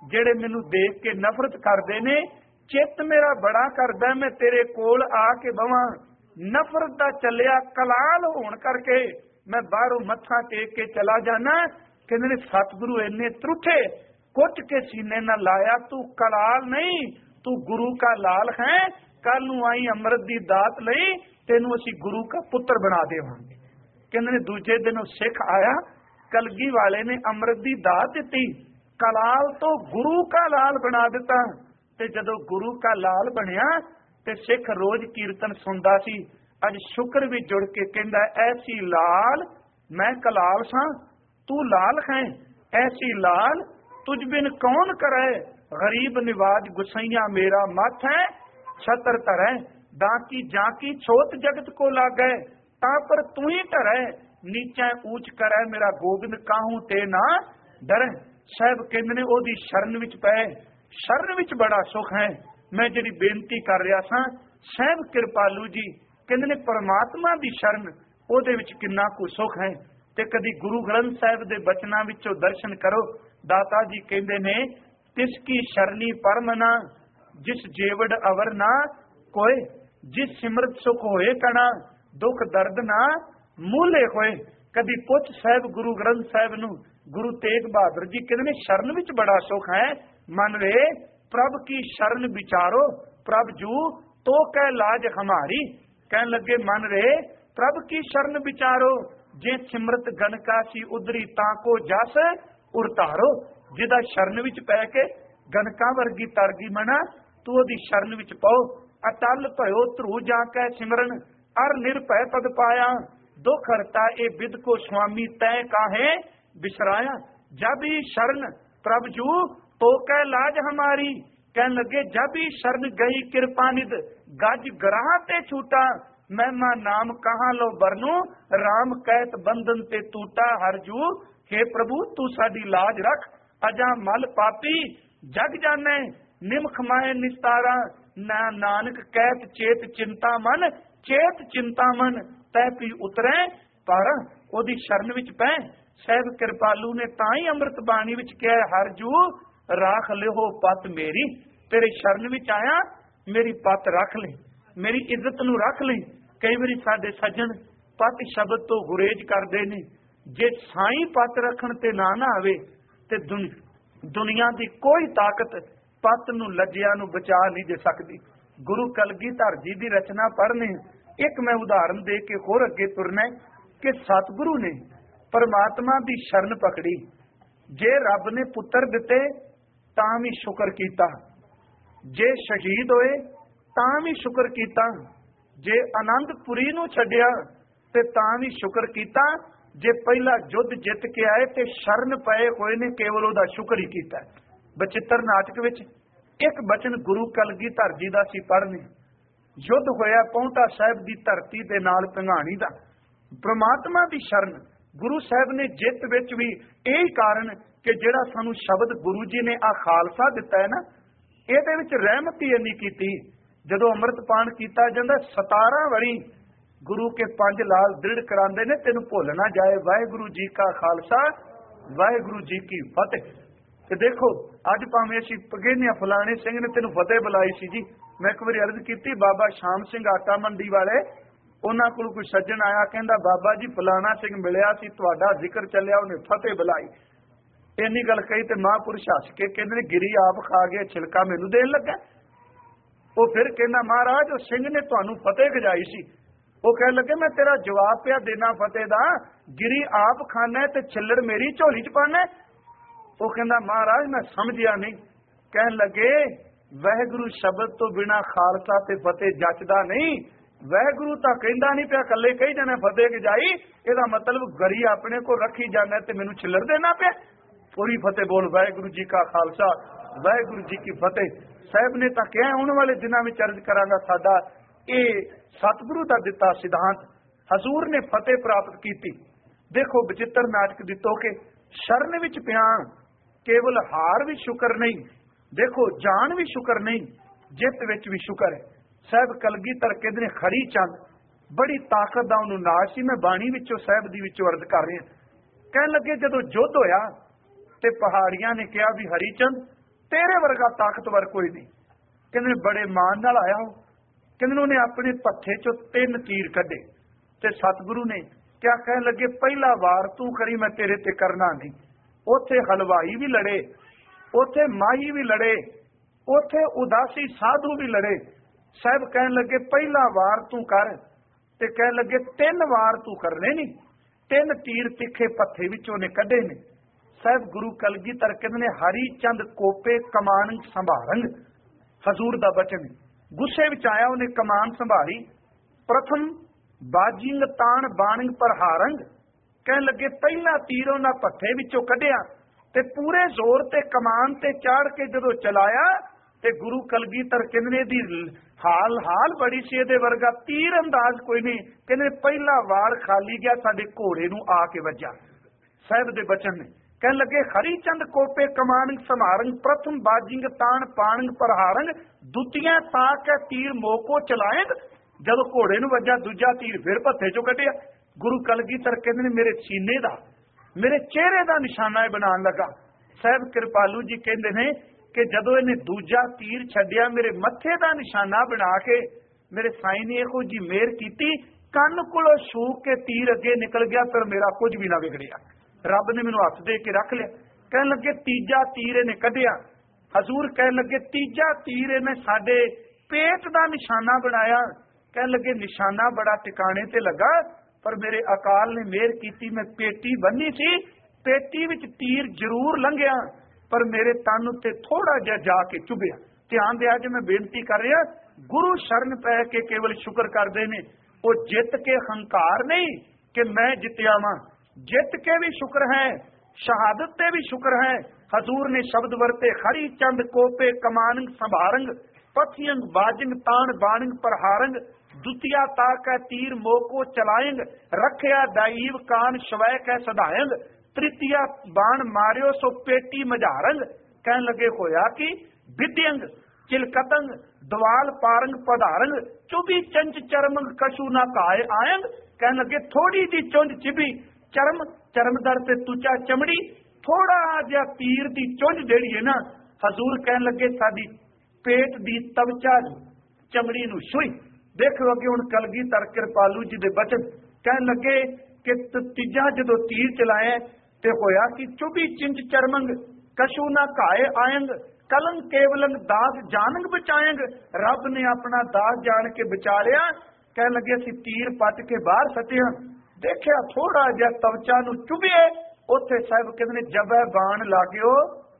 ਜਿਹੜੇ ਮੈਨੂੰ ਦੇਖ ਕੇ ਨਫ਼ਰਤ ਕਰਦੇ ਨੇ, ਚਿੱਤ ਮੇਰਾ ਬੜਾ ਕਰਦਾ ਮੈਂ ਤੇਰੇ ਕੋਲ ਆ ਕੇ ਬਵਾਂ। ਨਫ਼ਰਤ ਦਾ ਚੱਲਿਆ ਕਲਾਲ ਹੋਣ ਕਰਕੇ ਮੈਂ ਬਾਹਰੋਂ ਮੱਥਾ ਟੇਕ ਕੇ ਚਲਾ ਜਾਣਾ। ਕਹਿੰਦੇ ਨੇ ਸਤਿਗੁਰੂ ਇੰਨੇ ਤਰੁੱਠੇ, ਕੁੱਟ ਕੇ ਸੀਨੇ ਨਾਲ ਲਾਇਆ, ਤੂੰ ਕਲਾਲ ਨਹੀਂ, ਤੂੰ ਗੁਰੂ ਕਾ ਲਾਲ ਹੈ। ਕੱਲ ਨੂੰ ਆਈ ਅੰਮ੍ਰਿਤ ਦੀ ਦਾਤ ਲਈ, ਤੈਨੂੰ ਅਸੀਂ ਗੁਰੂ ਕਾ ਪੁੱਤਰ ਬਣਾ ਦੇਵਾਂਗੇ। ਕਹਿੰਦੇ ਨੇ ਦੂਜੇ ਦਿਨ ਉਹ ਸਿੱਖ ਆਇਆ, ਕਲਗੀ ਵਾਲੇ ਨੇ ਅੰਮ੍ਰਿਤ ਦੀ ਦਾਤ ਦਿੱਤੀ, ਕਲਾਲ ਤੋਂ ਗੁਰੂ ਕਾ ਲਾਲ ਬਣਾ ਦਿੱਤਾ। ਤੇ ਜਦੋਂ ਗੁਰੂ ਕਾ ਲਾਲ ਬਣਿਆ ਤੇ ਸਿੱਖ ਰੋਜ਼ ਕੀਰਤਨ ਸੁਣਦਾ ਸੀ। ਅੱਜ ਸ਼ੁਕਰ ਵੀ ਜੁੜ ਕੇ ਕਹਿੰਦਾ, ਐਸੀ ਲਾਲ ਮੈਂ ਕਲਾਲ ਸਾਂ, ਤੂੰ ਲਾਲ ਹੈ। ਐਸੀ ਲਾਲ ਤੁਝ ਬਿਨ ਕੌਣ ਕਰੇ, ਗਰੀਬ ਨਿਵਾਜ ਗੁਸਈਆ ਮੇਰਾ ਮੱਥ ਹੈ। ਛਤਰ ਧਰੈ दाकी जाकी छोत जगत को लागै, ता पर तू ही धरै, नीचा ऊंच करै, मेरा गोबिंद काहू ते ना डरै। साहब कहंदे ने ओदी शरण विच पै, शरण विच बड़ा सुख है। मैं जिहड़ी बेनती कर रहा सां, साहब कृपालू जी कहंदे ने परमात्मा दी शरण ओदे विच किन्ना कु सुख है। ते कदी गुरु ग्रंथ साहिब दे बचनां विचों दर्शन करो। दाता जी कहंदे ने तिसकी शरणी परमना, जिस जेवड़ अवर ना कोय, जिस सिमरत सुख होए कणा, दुख दर्द ना मूले होए। कदी पुछ साहिब गुरु ग्रंथ साहिब नूं, गुरु तेग बहादुर जी कहंदे ने शरण विच बड़ा सुख है। मन रे प्रभ की शरण विचारो, प्रभ जू तो कह लाज हमारी। कहन लगे मन रे प्रभ की शरण विचारो, जे सिमरत गणका सी उधरी ताको जस उरतारो। जिदा शरण विच पै के गणका वर्गी तरगी मना, तू ओदी शरण विच पाओ। अटल भयो ध्रुव जाकै सिमरन, अर निरभय पद पाया। दुख हरता ए बिद को स्वामी तय काहे बिसराया। जब ही शरण प्रभ जू तो कह लाज हमारी। कहन लगे जब ही शरण गई कृपा निध, गज ग्राह ते छूटा। महिमा नाम कहाँ लो बरनू, राम कहत बंधन ते टूटा। हरजू हे प्रभु तू साडी लाज रख, अजा मल पापी जग जाने। निमख माए निस्तारा, ना नानक कहत चेत चिंता मन, चेत चिंता मन तै पी उतरे पर। ओदी शरण विच पै। साहिब कृपालू ने ताई अमृत बाणी विच कहा, हरजू राख लिहो पत मेरी। तेरे शरण विच आया, मेरी पत रख ले, मेरी इज्जत नू रख ले। कई बारी साडे सज्जन पत शब्द तो गुरेज करते ने। जे साई पत रखण ते ना ना आवे ते दुनिया की कोई ताकत पत नू लज्जिया नू बचा नहीं दे सकती। गुरु कलगीधर जी की रचना पढ़ने, एक मैं उदाहरण दे के होर अगे तुरना कि सतगुरु ने परमात्मा की शरण पकड़ी। जे रब ने पुत्र दिते तां भी शुक्र कीता, जे शहीद होए तां भी शुक्र कीता, जे आनंदपुरी नू छड्डिया ते तां भी शुक्र कीता, जे पहला युद्ध जित के आए ते शरण पए होए ने केवल ओदा शुक्र ही कीता। बचित्र नाटक विच एक बचन गुरु कलगीधर जी दा सी पढ़ने। युद्ध होया पौंटा साहिब दी धरती दे नाल भंगाणी दा। परमात्मा दी शरण गुरु साहिब ने जित विच भी यही कारण कि जिहड़ा सानू शब्द गुरु जी ने आ खालसा दिता है ना, इहदे विच रहमत ही इन्नी कीती। जदों अमृतपान किया जाता सतारह वारी गुरु के पंज लाल दृढ़ करांदे ने, तेनू भुल ना जाए। वाहिगुरु जी का खालसा, वाहिगुरु जी की फतेह। ते देखो अज भावें असीं पगेनिया फलाने सिंह ने तेनू फतेह बुलाई सी जी। मैं एक बार अर्ज की, बाबा शाम सिंह आटा मंडी वाले, उन्हां कोल कोई सज्जन आया, कहंदा बाबा जी फलाना सिंह मिलिया सी, तुहाडा जिक्र चलिया, उन्हें फतेह बुलाई। इन्नी गल कही ते महापुरुष हस के कहंदे ने गिरी आप खा गया, छिलका मैनू देन लगा। वो फिर कहना महाराज वो सिंह ने तुहानू फतेह गजाई सी। वो कह लगे मैं तेरा जवाब पिया देना फतेह दा, गिरी आप खाना ते छिल्लड़ मेरी झोली च पाना। वो कहना महाराज मैं समझिया नहीं। कहन लगे वाहिगुरु शब्द तो बिना खालसा ते फतेह जचदा नहीं। वाहिगुरु तां कहंदा नहीं पिया, कल्ले कही जाना फतेह गजाई, इहदा मतलब गरी अपने को रखी जाना ते मैनू छिल्लड़ देना पिया। पूरी फतेह बोल वाहिगुरु जी का खालसा, वाहिगुरु जी की फतेह। साहब ने तो क्या आने वाले दिनों में अर्ज करांगा, साडा ये सतगुरु का दिता सिद्धांत हजूर ने फतेह प्राप्त की। देखो बचित्र नाटक दितो के शरण विच पिया, केवल हार भी शुक्र नहीं, देखो जान भी शुक्र नहीं, जित विच भी शुक्र है। साहब कलगीधर कहंदे ने खड़ी चंद बड़ी ताकत दा उहनूं नाल सी। मैं बाणी विचों साहब दी विचों अर्ज कर रहा। कहन लगे जदों युद्ध होया ते पहाड़ियां ने कहा भी हरीचंद तेरे वर्गा ताकतवर कोई नहीं। कहते बड़े मान नाल आया हो। कहते उन्हें अपने पत्थे चो तीन तीर कढे ते सतगुरु ने क्या कहन लगे, पहला वार तू करी, मैं तेरे ते करना नहीं। उथे हलवाई भी लड़े, उथे माही भी लड़े, उथे उदासी साधु भी लड़े। साहब कहन लगे पहला वार तू कर, ते कहन लगे तीन वार तू करने नहीं। तीन तीर तिखे पत्थे विचों ने कढे ने। साहब गुरु कलगीधर कहंदे ने हरी चंद कोपे कमान संभारंग, हजूर दा बचन। गुस्से विच आया, उन्हें कमान संभारी। प्रथम बाजिंग तान बाणिंग प्रहारंग, कहन लगे पहला तीर उन्हां पत्थे विचों कढिया ते पूरे जोर ते कमान ते चाड़ के जदों चलाया ते गुरु कलगीधर कहंदे दी हाल हाल बड़ी सी, इहदे वर्गा तीर अंदाज कोई नहीं। कहंदे पहला वार खाली गया, साडे घोड़े नूं आके वज्जा। साहिब दे बचन ने कहन लगे हरी चंद कोपे कमान समारंग, प्रथम बाजिंग तान पाणंग प्रहारंग, दुतियां ताक तीर मोको चलाएंग। जदों घोड़े नूं वज्जा दूजा तीर फिर पत्थे चों कढिया। गुरु कलगीधर कहंदे ने मेरे सीने दा, मेरे चेहरे दा निशाना बनाउण लगा। साहिब कृपालू जी कहंदे ने कि जदों इहने दूजा तीर छड्डिया, मेरे मत्थे दा निशाना बना के मेरे साईं ने इहो जी मेहर कीती, कंन कोलों छूक के तीर अगे निकल गया, पर मेरा कुछ भी ना विगड़िया। रब ने मैनूं हत्थ दे के रख लिया। कहन लगे तीजा तीर इहने कढिया। हजूर कहन लगे तीजा तीर इहने साडे पेट दा निशाना बनाया। कहन लगे निशाना बड़ा टिकाणे ते लगा, पर मेरे अकाल ने मेहर कीती, मैं पेटी बन्नी सी, पेटी विच तीर जरूर लंघिया, पर मेरे तन उत्ते थोड़ा जिहा जाके चुभिया। ध्यान दिया जे मैं बेनती कर रहा, गुरु शरण पै के केवल शुक्र करदे ने। वो जित के हंकार नहीं कि मैं जितया वां, जित के भी शुक्र है, शहादत ते भी शुक्र है। हजूर ने शब्द वरते हरी चंद कोपे कमानंग संभारंग, पथियंग बाजिंग तान बाणिंग प्रहारंग, दुतिया ताक तीर मोको चलाएंग, रखया दाईव कान शवै कै सदायंग, तृतीया बाण मारियो सो पेटी मझारंग। कहन लगे होया कि विद्यंग चिलकतंग दवाल पारंग पधारंग, चुभी चंच चरमंग कशु ना काए आयंग। कहन लगे थोड़ी जी चुंझ चिभी, चरम चरमदर से तुचा चमड़ी, थोड़ा जिहा तीर दी चुंझ जेड़ी है ना, हजूर कहन लगे साडी पेट दी तवचा चमड़ी नूं छुई। देखो अगे हुण कलगीधर कृपालू जी दे बचन कहन लगे कि तीजा जदों तीर चलाया ते होया कि चुभी चिंच चरमंग कशु ना काए आयंग, कलंग केवलंग दास जानंग बचाएंग। रब ने अपना दास जान के बचा लिया। कहन लगे असीं तीर पट के बाहर सटिया, देखिया थोड़ा जिहा तवचा नूं चुभिए, उत्थे साहिब कहंदे ने जबै बाण लाग्यो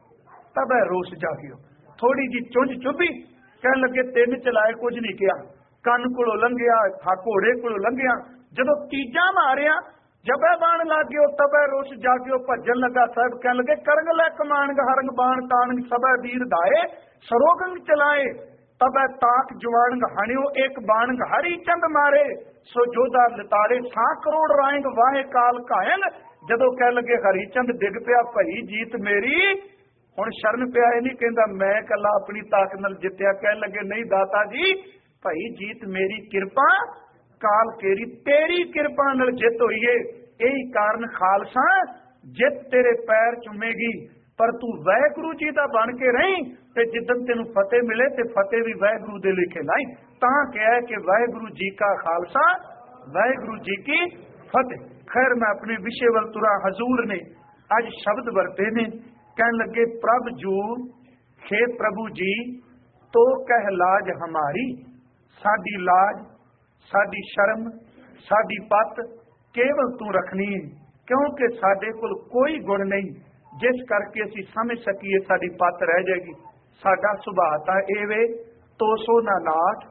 तबै रोस जागियो। थोड़ी जी चुंझ चुभी, कहन लगे तिन चलाए कुछ नहीं किया, ਕੰਨ ਕੋਲੋਂ ਲੰਘਿਆ, ਥਾ ਘੋੜੇ ਕੋਲੋਂ ਲੰਘਿਆ। ਜਦੋਂ ਤੀਜਾ ਮਾਰਿਆ, ਜਬੈ ਬਾਣ ਲਾਗਿਓ ਤਬੈ ਰੋਸ ਜਾਗਿਓ, ਭੱਜਣ ਲੱਗਾ। ਸਾਹਿਬ ਕਹਿਣ ਲੱਗੇ ਕਰੰਗ ਲੈ ਕਮਾਨ ਹਰੰਗ ਬਾਣ ਤਾਣਗ ਸਬੈ ਵੀਰ ਧਾਏ, ਸਰੋਗੰਗ ਚਲਾਏ ਤਬੈ ਤਾਕ ਜਵਾਨਗ ਹਣਿਓ, ਇੱਕ ਬਾਣਗ ਹਰੀ ਚੰਦ ਮਾਰੇ ਸੋ ਜੋਧਾ ਲਤਾਰੇ, ਸਾ ਕਰੋੜ ਰਾਇੰਗ ਵਾਹੇ ਕਾਲ ਘਾਇੰਗ। ਜਦੋਂ ਕਹਿਣ ਲੱਗੇ ਹਰੀ ਚੰਦ ਡਿੱਗ ਪਿਆ, ਭਈ ਜੀਤ ਮੇਰੀ ਹੁਣ ਸ਼ਰਨ ਪਿਆ। ਇਹ ਨਹੀਂ ਕਹਿੰਦਾ ਮੈਂ ਕੱਲਾ ਆਪਣੀ ਤਾਕਤ ਨਾਲ ਜਿੱਤਿਆ, ਕਹਿਣ ਲੱਗੇ ਨਹੀਂ ਦਾਤਾ ਜੀ, भाई जीत मेरी किरपा काल केरी, तेरी किरपा नाल जित होई है। यही कारण खालसा जित तेरे पैर चुमेगी, पर तू वाहिगुरु जी दा बन के रही, ते जिदन तेनू फतेह मिले ते फतेह भी वाहिगुरु दे लिखे लाई। तां कहा कि वाहिगुरु जी का खालसा वाहिगुरु जी की फतेह। खैर मैं अपने विषय वल तुरा। हजूर ने अज शब्द वरते ने, कहन लगे प्रभ जू हे प्रभु जी तो कह लाज हमारी, साडी लाज साडी शर्म साडी पत केवल तू रखनी है, क्योंकि साडे कोल कोई गुण नहीं जिस करके असी समझ सकीए साडी पत रह जाएगी। साडा सुभाव तां एवे तोसो ना नाथ,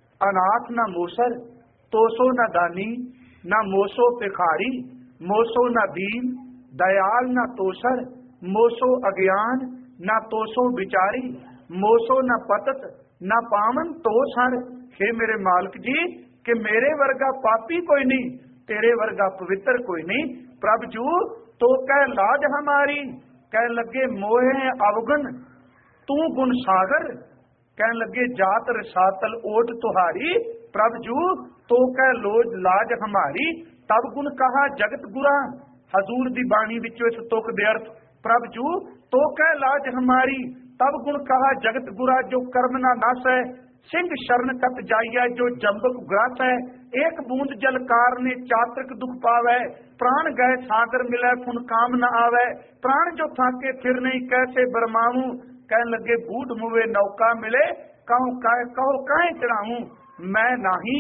अनाथ ना मोसर, तोसो ना दानी ना मोसो भिखारी, मोसो ना दीन दयाल ना तोसर, मोसो अज्ञान ना तोसो विचारी, मोसो ना पतत ना पावन तो सर। हे मेरे मालिक जी कि मेरे वर्गा पापी कोई नहीं, तेरे वर्गा पवित्र कोई नहीं। प्रभु जू तो कह लाज हमारी, कह लगे मोहे अवगुण तू गुण सागर, कह लगे जात रसातल ओट तुहारी। प्रभु जू तो कह लोज लाज हमारी, तब गुण कहा जगत गुरा। हजूर दी बाणी विचों इस तुक दे अर्थ, प्रभु जू तो कह लाज हमारी, तब गुण कहा जगत गुरा जो कर्म ना नास है, सिंह शरण कत जाइया जो जम्बक ग्रास है। एक बूंद जल कारने चातक दुख पावे, प्राण गए सागर मिले पुन काम न आवे। प्राण जो थाके फिर नहीं कैसे बरमाऊं, कह लगे बूढ़ मुवे नौका मिले, कहूं कह कहो काहे चढ़ाऊं मैं नाही,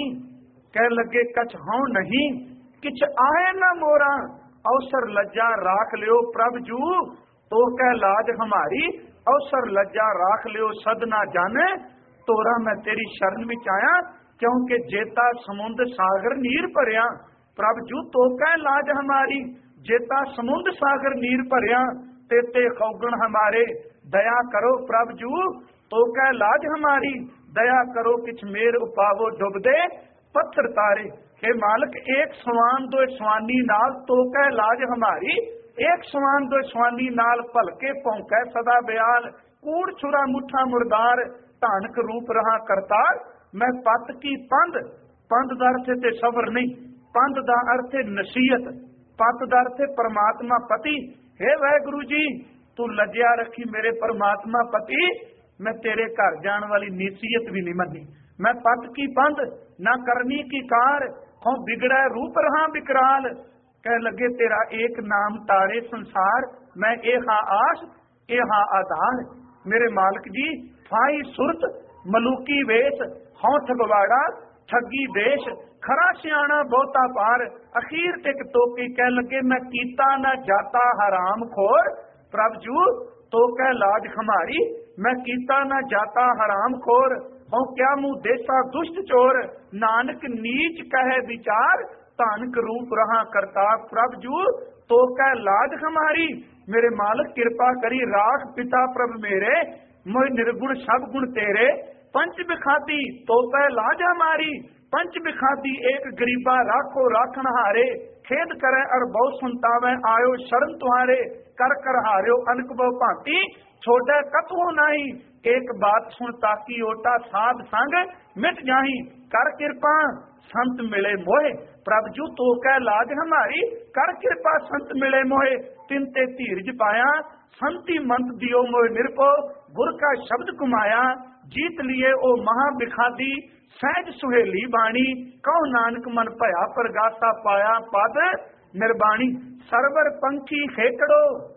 कह लगे कछ हूं नहीं, किछ आए न मोरा अवसर लज्जा राख लियो प्रभ जू, तो कह लाज हमारी अवसर लज्जा राख लियो सद ना जाने, तोरा मैं तेरी शरण विच आया, क्योंकि जेता समुंद सागर नीर भरिया। प्रभ जू तो कह लाज हमारी, जेता समुंद सागर नीर भरिया, तेते खौगण हमारे दया करो प्रभ जू, तो कह लाज हमारी दया करो, किछ मेर उपावो डुब दे पत्थर तारे। हे मालिक एक सवान दो स्वानी नाल, तो कह लाज हमारी एक सवान दो स्वानी नाल, भलके भौंकै सदा बयाल, कूड़ छुरा मुठा मुरदार, धानक रूप रहा करतार। मैं पत की पंध, पंध दा अर्थ ते सबर नहीं, पंध दा अर्थ नसीहत, पत दा अर्थ परमात्मा पति। हे वाहिगुरु जी तू लज्जा रखी मेरे परमात्मा पति, मैं तेरे घर जाने वाली नसीहत भी नहीं मनी। मैं पत की पंध ना करनी की कार, हों बिगड़ा रूप रहा विकराल, कह लगे तेरा एक नाम तारे संसार, मैं ए हा आस ए हा आधार। मेरे मालिक जी फाई सुरत मलूकी वेश, हों ठगवाड़ा ठगी देश, खरा सियाणा बहुता पार, अखीर टिक टोकी, कह लगे मैं कीता ना जाता हराम खोर। प्रभ जू तो कह लाज हमारी, मैं कीता ना जाता हराम खोर, हों क्या मुँह देसा दुष्ट चोर, नानक नीच कहे विचार, तानक रूप रहा करता। प्रभ जू तो कह लाज हमारी, मेरे मालिक कृपा करी राख पिता प्रभ मेरे, मोह निर्गुण सब गुण तेरे। पंच बिखाती तो कह लाज हमारी, पंच बिखाती एक गरीबा राखो राखन हारे, खेद करे और बहु सुनतावे आयो शरण तुम्हारे, कर कर हार्यो अनक बहु भांति, छोड़े कथो नहीं, एक बात सुन ताकि ओटा साध संग मिट जाही, कर कृपा संत मिले मोहे। प्रभ जू तो कह लाज हमारी, कर कृपा संत मिले मोहे, तिनते धीरज पाया, संति मंत दियो मोह निरपो, गुर का शब्द कुमाया, जीत लिए ओ महा बिखादी, सहज सुहेली बाणी, कहो नानक मन भया परगासा पाया पद निर्बाणी। सरवर पंखी खेकड़ो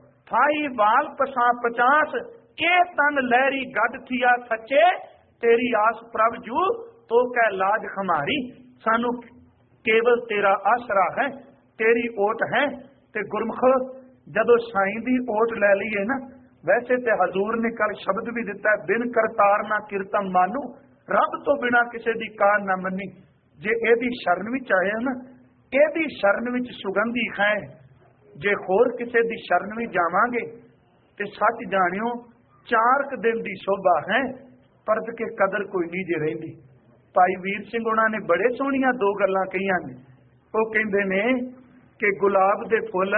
थाई बाल पसा पचास, के तन लहरी गद थिया सच्चे, तेरी आस प्रभ जू तो कह लाज हमारी। सानू केवल तेरा आसरा है, तेरी ओट है, ते गुरमुख जदों साईं दी ओट लै लईए ना, वैसे ते हजूर ने कल शब्द भी दिता है, बिन करतार ना कीर्तन मानू, रब तो बिना किसी दी कार ना मनी। जे एदी शरण विच आए ना, एदी शरण विच सुगंधी है, जे होर किसी दी शरण विच जावांगे ते सच जाणियो चार क दिन दी शोभा है, परत के कदर कोई नहीं जे रहिंदी। भाई वीर सिंह उन्हां ने बड़े सोहणियां दो गल्लां कहियां ने। वो कहंदे ने कि गुलाब दे फुल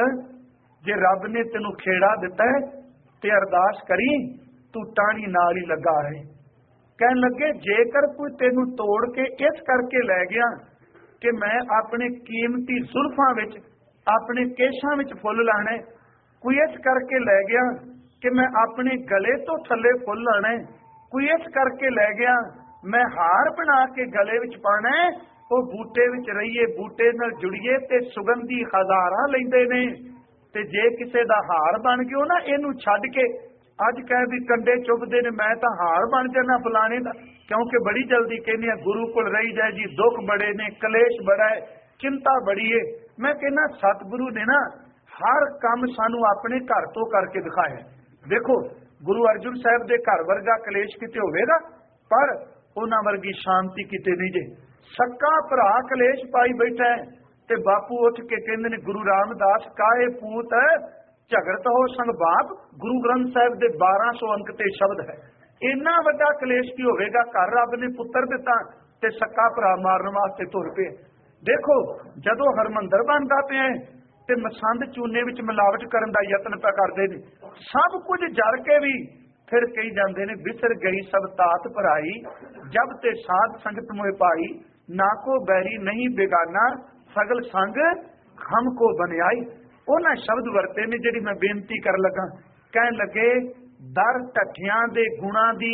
जे रब ने तेनू खेड़ा दिता है ते अरदास करी तू टाणी नाल ही लगा है। कहन लगे जेकर कोई तेनू तोड़ के इस करके लै गया कि मैं अपने कीमती जुल्फां विच अपने केशां विच फुल लाने, कोई इस करके लै गया कि मैं अपने गले तो थले फुल लाने, कोई इस करके लै गया मैं हार बना के गले विच पाना है, वो बूटे विच रहीए बूटे नाल जुड़िए ते सुगंधी हजारां लैंदे ने। ते जे किसे दा हार बन गयो ना, इनू छड्ड के अज कह भी कंडे चुभदे ने मैं तां हार बन जाना फलाने दा, क्योंकि बड़ी जल्दी कहने गुरु कोल रही जाए जी, दुख बड़े ने, कलेश बड़ा है, चिंता बड़ी है। मैं कहना सतगुरु ने ना हर काम सानू अपने घर तो करके दिखाया। देखो गुरु अर्जुन साहब दे घर वर्गा कलेश किते होवेगा, पर उन्हां वर्गी शांति किते नहीं जे। सक्का भरा कलेश पाई बैठा है ते बापू उठ के कहंदे ने गुरु रामदास काहे पूत झगड़त हो संग बाप, गुरु ग्रंथ साहिब दे बारह सौ अंक ते शब्द है। इन्ना वड्डा कलेश की होवेगा, घर रब ने पुत्र दिता ते सक्का भरा मारन वास्ते तुर पे। देखो जदों हरमंदर बनदा पिया ते मसंद चूने विच मिलावट करन दा यतन पा करदे ने, सब कुछ जड़ के भी फिर कही जाते ने बिसर गई सब तात भराई, जब ते साध संगत मोह पाई, ना को बैरी नहीं बेगाना, सगल संग हमको बनियाई। उन्हें शब्द वरते ने जिहड़ी मैं बेनती कर लगा। कहन लगे दर ढठियां दे गुणां दी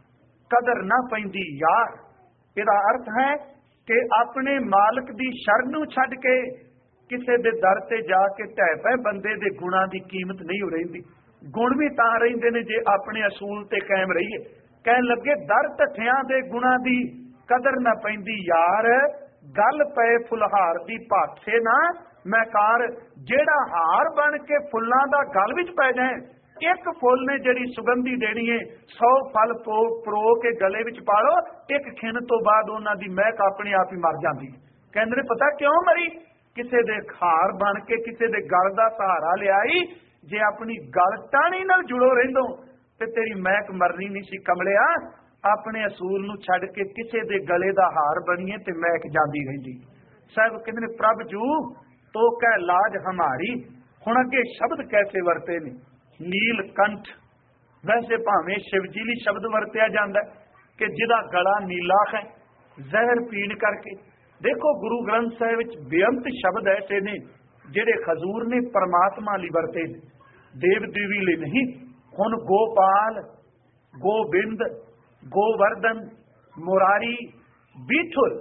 कदर ना पैंदी यार। इहदा अर्थ है कि अपने मालिक दी शरण नूं छड्ड के किसी दे दर ते जाके ढह पए बंदे दे गुणां दी कीमत नहीं हो रही। गुण भी तां रहिंदे ने जे अपने असूल ते कायम रहीए। कहन लगे दर ढठियां दे गुणां दी कदर ना पैंदी यार, गल पए फुलहार दी पासे ना मैं कार। जेड़ा हार बन के फुल्लां दा गल विच पै जाए, एक फुल ने जिहड़ी सुगंधी देनी है सौ फल पो परो के गले विच पा लो, एक खिन तो बाद उन्हां दी महक अपने आप ही मर जाती। कहंदे ने पता क्यों मरी? किसे दे हार बन के किसे दे गल दा सहारा लियाई। जे अपनी गल टाणी नाल जुड़ो रहिंदो ते तेरी महक मरनी नहीं सी कमलिया। अपने असूल नूं छड्ड के किसे दे गले दा हार बणीए ते महक जांदी रहिंदी। साहब कहंदे ने प्रभ जू तो कह लाज हमारी। हुण अगे शब्द कैसे वरते ने? नीलकंठ, वैसे भावें शिवजी लई शब्द वरतिया जांदा कि जिहदा गला नीला है जहर पीण करके। देखो गुरु ग्रंथ साहिब विच बेअंत शब्द ऐसे ने जिहड़े हजूर ने परमात्मा लई वरते ने, देव देवी लई नहीं। हुण गोपाल, गोबिंद, गोवर्धन, मुरारी, बीठुल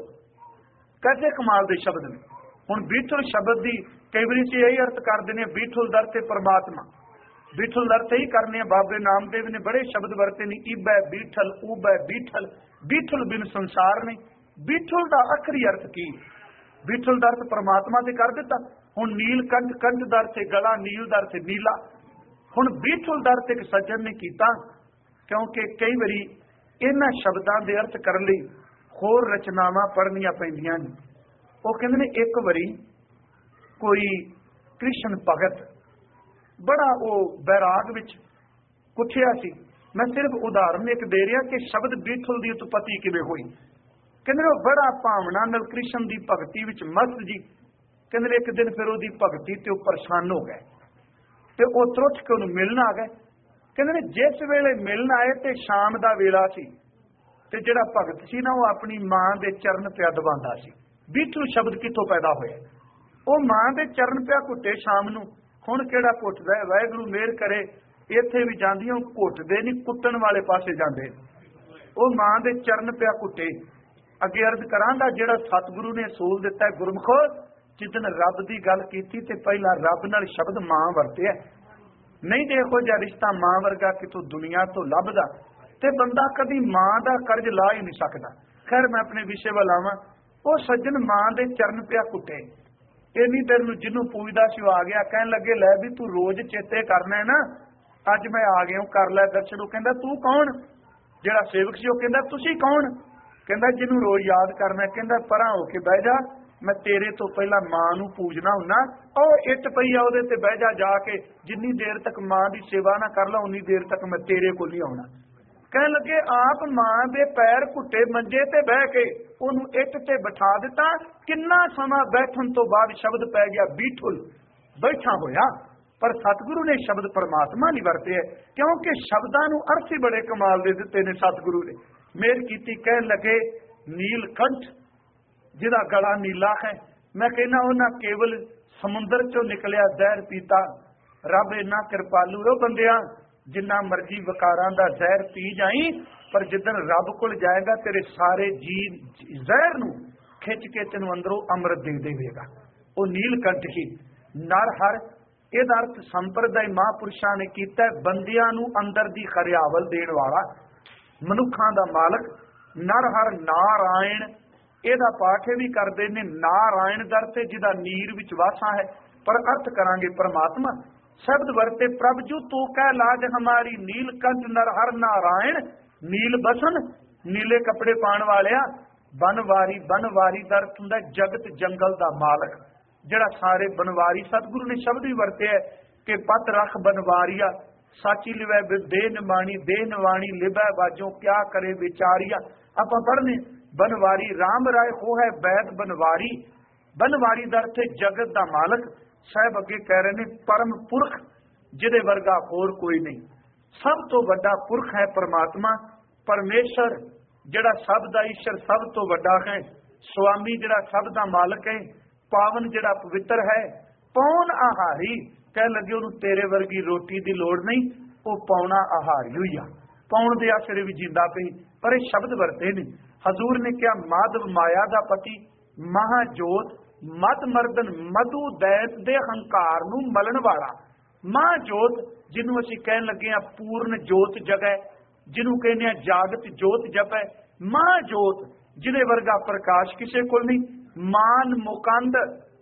कैसे कमाल दे शब्द ने। हुण बीठुल शब्द दी कई वारी ते यही अर्थ करदे ने बीठुल दर ते परमात्मा। बीठुल दर ते ही करने बाबे नामदेव ने बड़े शब्द वरते ने, इबै बीठल, उबै बीठल, बीठुल बिन संसार ने। बीठुल दा आखरी अर्थ की? बीठुल दर ते परमात्मा ते कर दिता। हुण नीलकंठ, कंठ दर ते गला, नील दर ते नीला। हुण बीठुल दर ते एक सज्जन ने कीता, क्योंकि कई वारी इन्हां शब्दां दे अर्थ करन लई होर रचनावां पढ़नियां पैंदियां ने। ਉਹ ਕਹਿੰਦੇ ਨੇ ਇੱਕ ਵਾਰੀ ਕੋਈ ਕ੍ਰਿਸ਼ਨ ਭਗਤ ਬੜਾ ਉਹ ਬੈਰਾਗ ਵਿੱਚ ਕੁੱਠਿਆ ਸੀ। ਮੈਂ ਸਿਰਫ ਉਦਾਹਰਨ ਇੱਕ ਦੇ ਰਿਹਾ ਕਿ ਸ਼ਬਦ ਬੀਠਲ ਦੀ ਉਤਪਤੀ ਕਿਵੇਂ ਹੋਈ। ਕਹਿੰਦੇ ਨੇ ਉਹ ਬੜਾ ਭਾਵਨਾ ਨਾਲ ਕ੍ਰਿਸ਼ਨ ਦੀ ਭਗਤੀ ਵਿੱਚ ਮਸਤ ਜੀ। ਕਹਿੰਦੇ ਨੇ ਇੱਕ ਦਿਨ ਫਿਰ ਉਹਦੀ ਭਗਤੀ ਤੇ ਉਹ ਪਰੇਸ਼ਾਨ ਹੋ ਗਏ ਤੇ ਉਹ ਤਰੁੱਠ ਕੇ ਉਹਨੂੰ ਮਿਲਣ ਆ ਗਏ। ਕਹਿੰਦੇ ਨੇ ਜਿਸ ਵੇਲੇ ਮਿਲਣ ਆਏ ਤੇ ਸ਼ਾਮ ਦਾ ਵੇਲਾ ਸੀ ਤੇ ਜਿਹੜਾ ਭਗਤ ਸੀ ਨਾ ਉਹ ਆਪਣੀ ਮਾਂ ਦੇ ਚਰਨ ਪਿਆ ਦਬਾਉਂਦਾ ਸੀ। बीठल शब्द कितों पैदा होया? वो मां के चरण पिया घुटे शाम नूं। हुण किहड़ा घुटदा है? वाहिगुरू मेहर करे इत्थे भी जांदियां घुटदे नहीं, कुट्टण वाले पासे जांदे। वो मां के चरण पिया घुटे। अगे अर्ज करांगा जिहड़ा सतगुरु ने असूल दिता है गुरमुखो, जिदन रब की गल कीती ते पहला रब नाल शब्द मां वरतिया। नहीं देखो जा रिश्ता मां वर्गा कितों दुनिया तो लभदा ते बंदा कदी मां दा कर्ज ला ही नहीं सकदा। खैर मैं अपने विषय वाल आवां। वो सज्जन मां दे चरण पिया कुटे। इन्नी देर नूं जिन्नू पूजदा सी आ गया, कहन लगे लै भी तू रोज चेते करना है ना, अज मैं आ गया कर लै दर्शन। कहंदा तू कौन? जिहड़ा सेवक सी ओह कहंदा तुसीं कौन? कहंदा जिन्नू रोज याद करना। कहंदा परां हो के बह जा, मैं तेरे तो पहला मां नूं पूजना हुन्ना। ओह इट पई आ ओहदे ते बह जा जाके, जिन्नी देर तक मां दी सेवा ना कर ला उन्नी देर तक मैं तेरे कोल नहीं आउणा। कहन लगे आप मां दे पैर घुटे मंजे ते बह के ਉਹਨੂੰ ਇੱਟ ਤੇ ਬਿਠਾ ਦਿੱਤਾ। ਕਿੰਨਾ ਸਮਾਂ ਬੈਠਣ ਤੋਂ ਬਾਅਦ ਸ਼ਬਦ ਪੈ ਗਿਆ ਬੀਠੁਲ, ਬੈਠਾ ਹੋਇਆ। ਪਰ ਸਤਿਗੁਰੂ ਨੇ ਸ਼ਬਦ ਪਰਮਾਤਮਾ ਨਹੀਂ ਵਰਤੇ, ਕਿਉਂਕਿ ਸ਼ਬਦਾਂ ਨੂੰ ਅਰਥ ਹੀ ਬੜੇ ਕਮਾਲ ਦੇ ਦਿੱਤੇ ਨੇ। ਸਤਿਗੁਰੂ ਨੇ ਮਿਹਰ ਕੀਤੀ। ਕਹਿਣ ਲੱਗੇ ਨੀਲਕੰਠ, ਜਿਹਦਾ ਗਲਾ ਨੀਲਾ ਹੈ। ਮੈਂ ਕਹਿੰਦਾ ਉਹਨਾਂ ਕੇਵਲ ਸਮੁੰਦਰ ਚੋਂ ਨਿਕਲਿਆ ਜ਼ਹਿਰ ਪੀਤਾ। ਰੱਬ ਇੰਨਾ ਕਿਰਪਾਲੂ ਹੈ ਬੰਦਿਆਂ, ਜਿੰਨਾ ਮਰਜੀ ਵਕਾਰਾਂ ਦਾ ਜ਼ਹਿਰ ਪੀ ਜਾਈ, पर जिदन रब कोल जाएगा तेरे सारे जी जहर नूं खिंच के तेनू अंदरों अमृत दे देगा। वो नीलकंठ ही नर हर। इहदा अर्थ संप्रदाय महापुरुषां ने कीता बंदियां नूं अंदर दी खरियावल देण वाला, मनुखां दा मालक। नर हर नारायण, इहदा पाठ भी करदे ने नारायण दर ते जिहदा नीर विच वासा है, पर अर्थ करांगे परमात्मा। शब्द वरते प्रभ जू तू कह लाज हमारी। नीलकंठ नर हर नारायण। नील बसन, नीले कपड़े पाण वालिया। बनवारी, बनवारी दर हुंदा जगत जंगल दा मालक, जिहड़ा सारे बनवारी। सतगुरु ने शब्द भी वरते है कि पत रख बनवारिया, साची लिवै दे निमाणी, दे निवाणी लिवै बाजों क्या करे विचारिया। आपां पढ़ने बनवारी राम राय हो है बैद बनवारी। बनवारी दर ते जगत दा मालक। साहब अगे कह रहे ने परम पुरख, जिहदे वर्गा होर कोई नहीं। सब तो वड्डा पुरख है परमात्मा, परमेश्वर जिहड़ा सब दा ईश्वर सब तो वड्डा है। स्वामी जिहड़ा सब दा मालक है। पावन जिहड़ा पवित्र है। पौन आहारी, कह लगे उन्होंने तेरे वर्गी रोटी की लोड़ नहीं, ਉਹ ਪਾਉਣਾ ਆਹਾਰੀ ਹੋਈ ਆ, ਪਾਉਣ ਦੇ ਆਸਰੇ ਵੀ ਜਿੰਦਾ ਪਈ, ਪਰ ਇਹ ਸ਼ਬਦ ਵਰਤੇ ਨੇ। ਹਜ਼ੂਰ ਨੇ ਕਿਹਾ ਮਾਧਵ ਮਾਇਆ ਦਾ ਪਤੀ, ਮਹਾਜੋਤ ਮਦ ਮਰਦਨ ਮਧੂ ਦੈਤ ਦੇ ਹੰਕਾਰ ਨੂੰ ਮਲਣ ਵਾਲਾ। ਮਹਾਜੋਤ ਜਿਹਨੂੰ ਅਸੀਂ ਕਹਿਣ ਲੱਗੇ ਆ ਪੂਰਨ ਜੋਤ ਜਗੈ, ਜਿਹਨੂੰ ਕਹਿੰਦੇ ਆ ਜਾਗਤ ਜੋਤ ਜਪੈ। ਮਹਾਜੋਤ ਜਿਹਦੇ ਵਰਗਾ ਪ੍ਰਕਾਸ਼ ਕਿਸੇ ਕੋਲ ਨਹੀਂ। ਮਾਨ ਮੁਕੰਦ,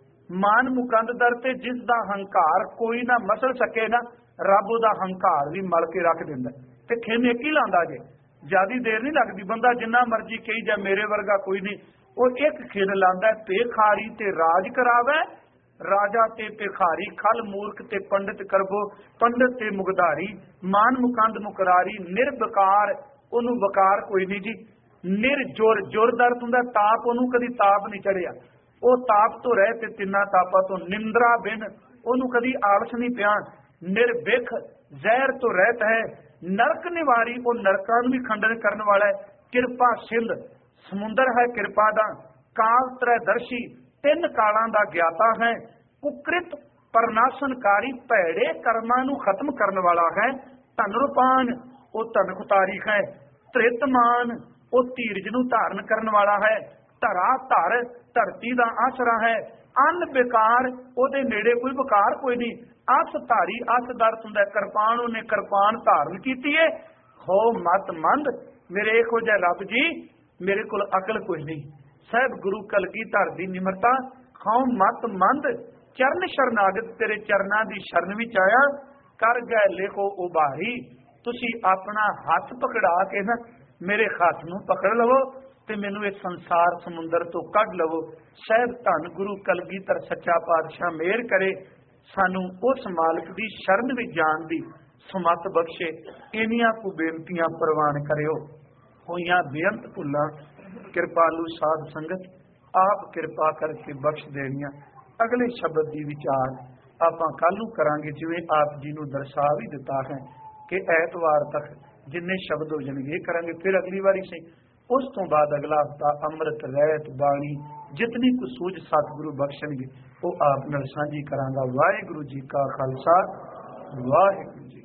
ਮਾਨ ਮੁਕੰਦ ਦਰ ਤੇ ਜਿਸ ਦਾ ਹੰਕਾਰ ਕੋਈ ਨਾ ਮਸਲ ਸਕੇ ਨਾ, ਰੱਬ ਉਹਦਾ ਹੰਕਾਰ ਵੀ ਮਲ ਕੇ ਰੱਖ ਦਿੰਦਾ। ਤੇ ਖੇਮੇ ਕੀ ਲਾਂਦਾ ਜੇ, ਜਿਆਦੀ ਦੇਰ ਨਹੀਂ ਲੱਗਦੀ। ਬੰਦਾ ਜਿੰਨਾ ਮਰਜੀ ਕਹੀ ਜਾ ਮੇਰੇ ਵਰਗਾ ਕੋਈ ਨਹੀਂ, ਉਹ ਇੱਕ ਖੇਡ ਲਾਂਦਾ। ਭੇਖਾਰੀ ਤੇ ਰਾਜ ਕਰਾਵੇ, ਰਾਜਾ ਤੇ ਭਿਖਾਰੀ, ਖਲ ਮੂਰਖ ਤੇ ਪੰਡਿਤ ਕਰਬੋ, ਪੰਡਿਤ ਤੇ ਮੁਗਧਾਰੀ। ਮਾਨ ਮੁਕੰਦ ਮੁਕਰਾਰੀ, ਨਿਰਵਕਾਰ, ਉਹਨੂੰ ਵਕਾਰ ਕੋਈ ਨਹੀਂ ਜੀ। ਨਿਰਜੁਰ, ਜੁਰ ਦਰਦ ਹੁੰਦਾ ਤਾਪ, ਉਹਨੂੰ ਕਦੀ ਤਾਪ ਨਹੀਂ ਚੜਿਆ। ਉਹ ਤਾਪ ਤੋਂ ਰਹਿ ਤੇ ਤਿੰਨਾਂ ਤਾਪਾਂ ਤੋਂ। ਨਿੰਦਰਾ ਬਿਨ, ਉਹਨੂੰ ਕਦੀ ਆਲਸ ਨਹੀਂ ਪਿਆ। ਨਿਰਵਿਖ, ਜ਼ਹਿਰ ਤੋਂ ਰਹਿਤ ਹੈ। ਨਰਕ ਨਿਵਾਰੀ, ਉਹ ਨਰਕਾਂ ਨੂੰ ਵੀ ਖੰਡਨ ਕਰਨ ਵਾਲਾ ਹੈ। ਕਿਰਪਾ ਸਿੰਧ, ਸਮੁੰਦਰ ਹੈ ਕਿਰਪਾ ਦਾ। ਕਾਲ ਤ੍ਰੈਦਰਸ਼ੀ, ਤਿੰਨ ਕਾਲਾਂ ਦਾ ਗਿਆਤਾ ਹੈ। ਕੁਕ੍ਰਿਤ, ਪਰਨਾਸ਼ਨਕਾਰੀ, ਭੈੜੇ ਕਰਮਾਂ ਨੂੰ ਖਤਮ ਕਰਨ ਵਾਲਾ ਹੈ। ਧਨਰੂਪਾਨ, ਉਹ ਧਨਖ ਤਾਰੀਖ ਹੈ। ਤ੍ਰਿਤਮਾਨ, ਉਹ ਧੀਰਜ ਨੂੰ ਧਾਰਨ ਕਰਨ ਵਾਲਾ ਹੈ। ਧਰਾ ਧਰ, ਧਰਤੀ ਦਾ ਆਸਰਾ ਹੈ। ਅੰਨ ਬੇਕਾਰ, ਉਹਦੇ ਨੇੜੇ ਕੋਈ ਵਿਕਾਰ ਕੋਈ ਨਹੀਂ। ਅਸ ਧਾਰੀ, ਅਸ ਦਰਦ ਹੁੰਦਾ ਕਿਰਪਾਨ, ਉਹਨੇ ਕਿਰਪਾਨ ਧਾਰਨ ਕੀਤੀ ਹੈ। ਹੋ ਮਤ ਮੰਦ, ਮੇਰੇ ਇਹੋ ਜਿਹਾ ਰੱਬ ਜੀ ਮੇਰੇ ਕੋਲ ਅਕਲ ਕੋਈ ਨਹੀਂ। ਸਾਹਿਬ ਗੁਰੂ ਕਲਗੀਧਰ ਦੀ ਨਿਮਰਤਾ। ਖਾਓ ਮਤ ਮੰਦ, ਚਰਨ ਸ਼ਰਨਾਗਤ, ਤੇਰੇ ਚਰਨਾਂ ਦੀ ਸ਼ਰਨ ਵਿੱਚ ਆਇਆ। ਕਰ ਗਏ ਲੇਖੋ ਉਭਾਰੀ, ਤੁਸੀਂ ਆਪਣਾ ਹੱਥ ਪਕੜਾ ਕੇ ਨਾ ਮੇਰੇ ਹੱਥ ਨੂੰ ਪਕੜ ਲਵੋ ਤੇ ਮੈਨੂੰ ਇਸ ਸੰਸਾਰ ਸਮੁੰਦਰ ਤੋਂ ਕੱਢ ਲਵੋ। ਸਾਹਿਬ ਧੰਨ ਗੁਰੂ ਕਲਗੀਧਰ ਸੱਚਾ ਪਾਤਸ਼ਾਹ ਮਿਹਰ ਕਰੇ, ਸਾਨੂੰ ਉਸ ਮਾਲਕ ਦੀ ਸ਼ਰਨ ਵਿੱਚ ਜਾਣ ਦੀ ਸਮੱਤ ਬਖਸ਼ੇ। ਇੰਨੀਆਂ ਕੁ ਬੇਨਤੀਆਂ ਪ੍ਰਵਾਨ ਕਰਿਓ। ਹੋਈਆਂ ਬੇਅੰਤ ਭੁੱਲਾਂ ਕਿਰਪਾਲੂ ਸਾਧ ਸੰਗਤ ਆਪ ਕਿਰਪਾ ਕਰਕੇ ਬਖਸ਼ ਦੇਣੀਆਂ। ਅਗਲੇ ਸ਼ਬਦ ਦੀ ਵਿਚਾਰ ਆਪਾਂ ਕੱਲ ਨੂੰ ਕਰਾਂਗੇ, ਜਿਵੇਂ ਆਪ ਜੀ ਨੂੰ ਦਰਸਾ ਵੀ ਦਿੱਤਾ ਹੈ ਕਿ ਐਤਵਾਰ ਤੱਕ ਜਿੰਨੇ ਸ਼ਬਦ ਹੋ ਜਾਣਗੇ ਕਰਾਂਗੇ, ਫਿਰ ਅਗਲੀ ਵਾਰੀ ਸਹੀ। ਉਸ ਤੋਂ ਬਾਅਦ ਅਗਲਾ ਹਫਤਾ ਅੰਮ੍ਰਿਤ ਰਹਿਤ ਬਾਣੀ ਜਿਤਨੀ ਕੁ ਸੂਝ ਸਤਿਗੁਰੂ ਬਖਸ਼ਣਗੇ ਉਹ ਆਪ ਨਾਲ ਸਾਂਝੀ ਕਰਾਂਗਾ। ਵਾਹਿਗੁਰੂ ਜੀ ਕਾ ਖਾਲਸਾ, ਵਾਹਿਗੁਰੂ ਜੀ।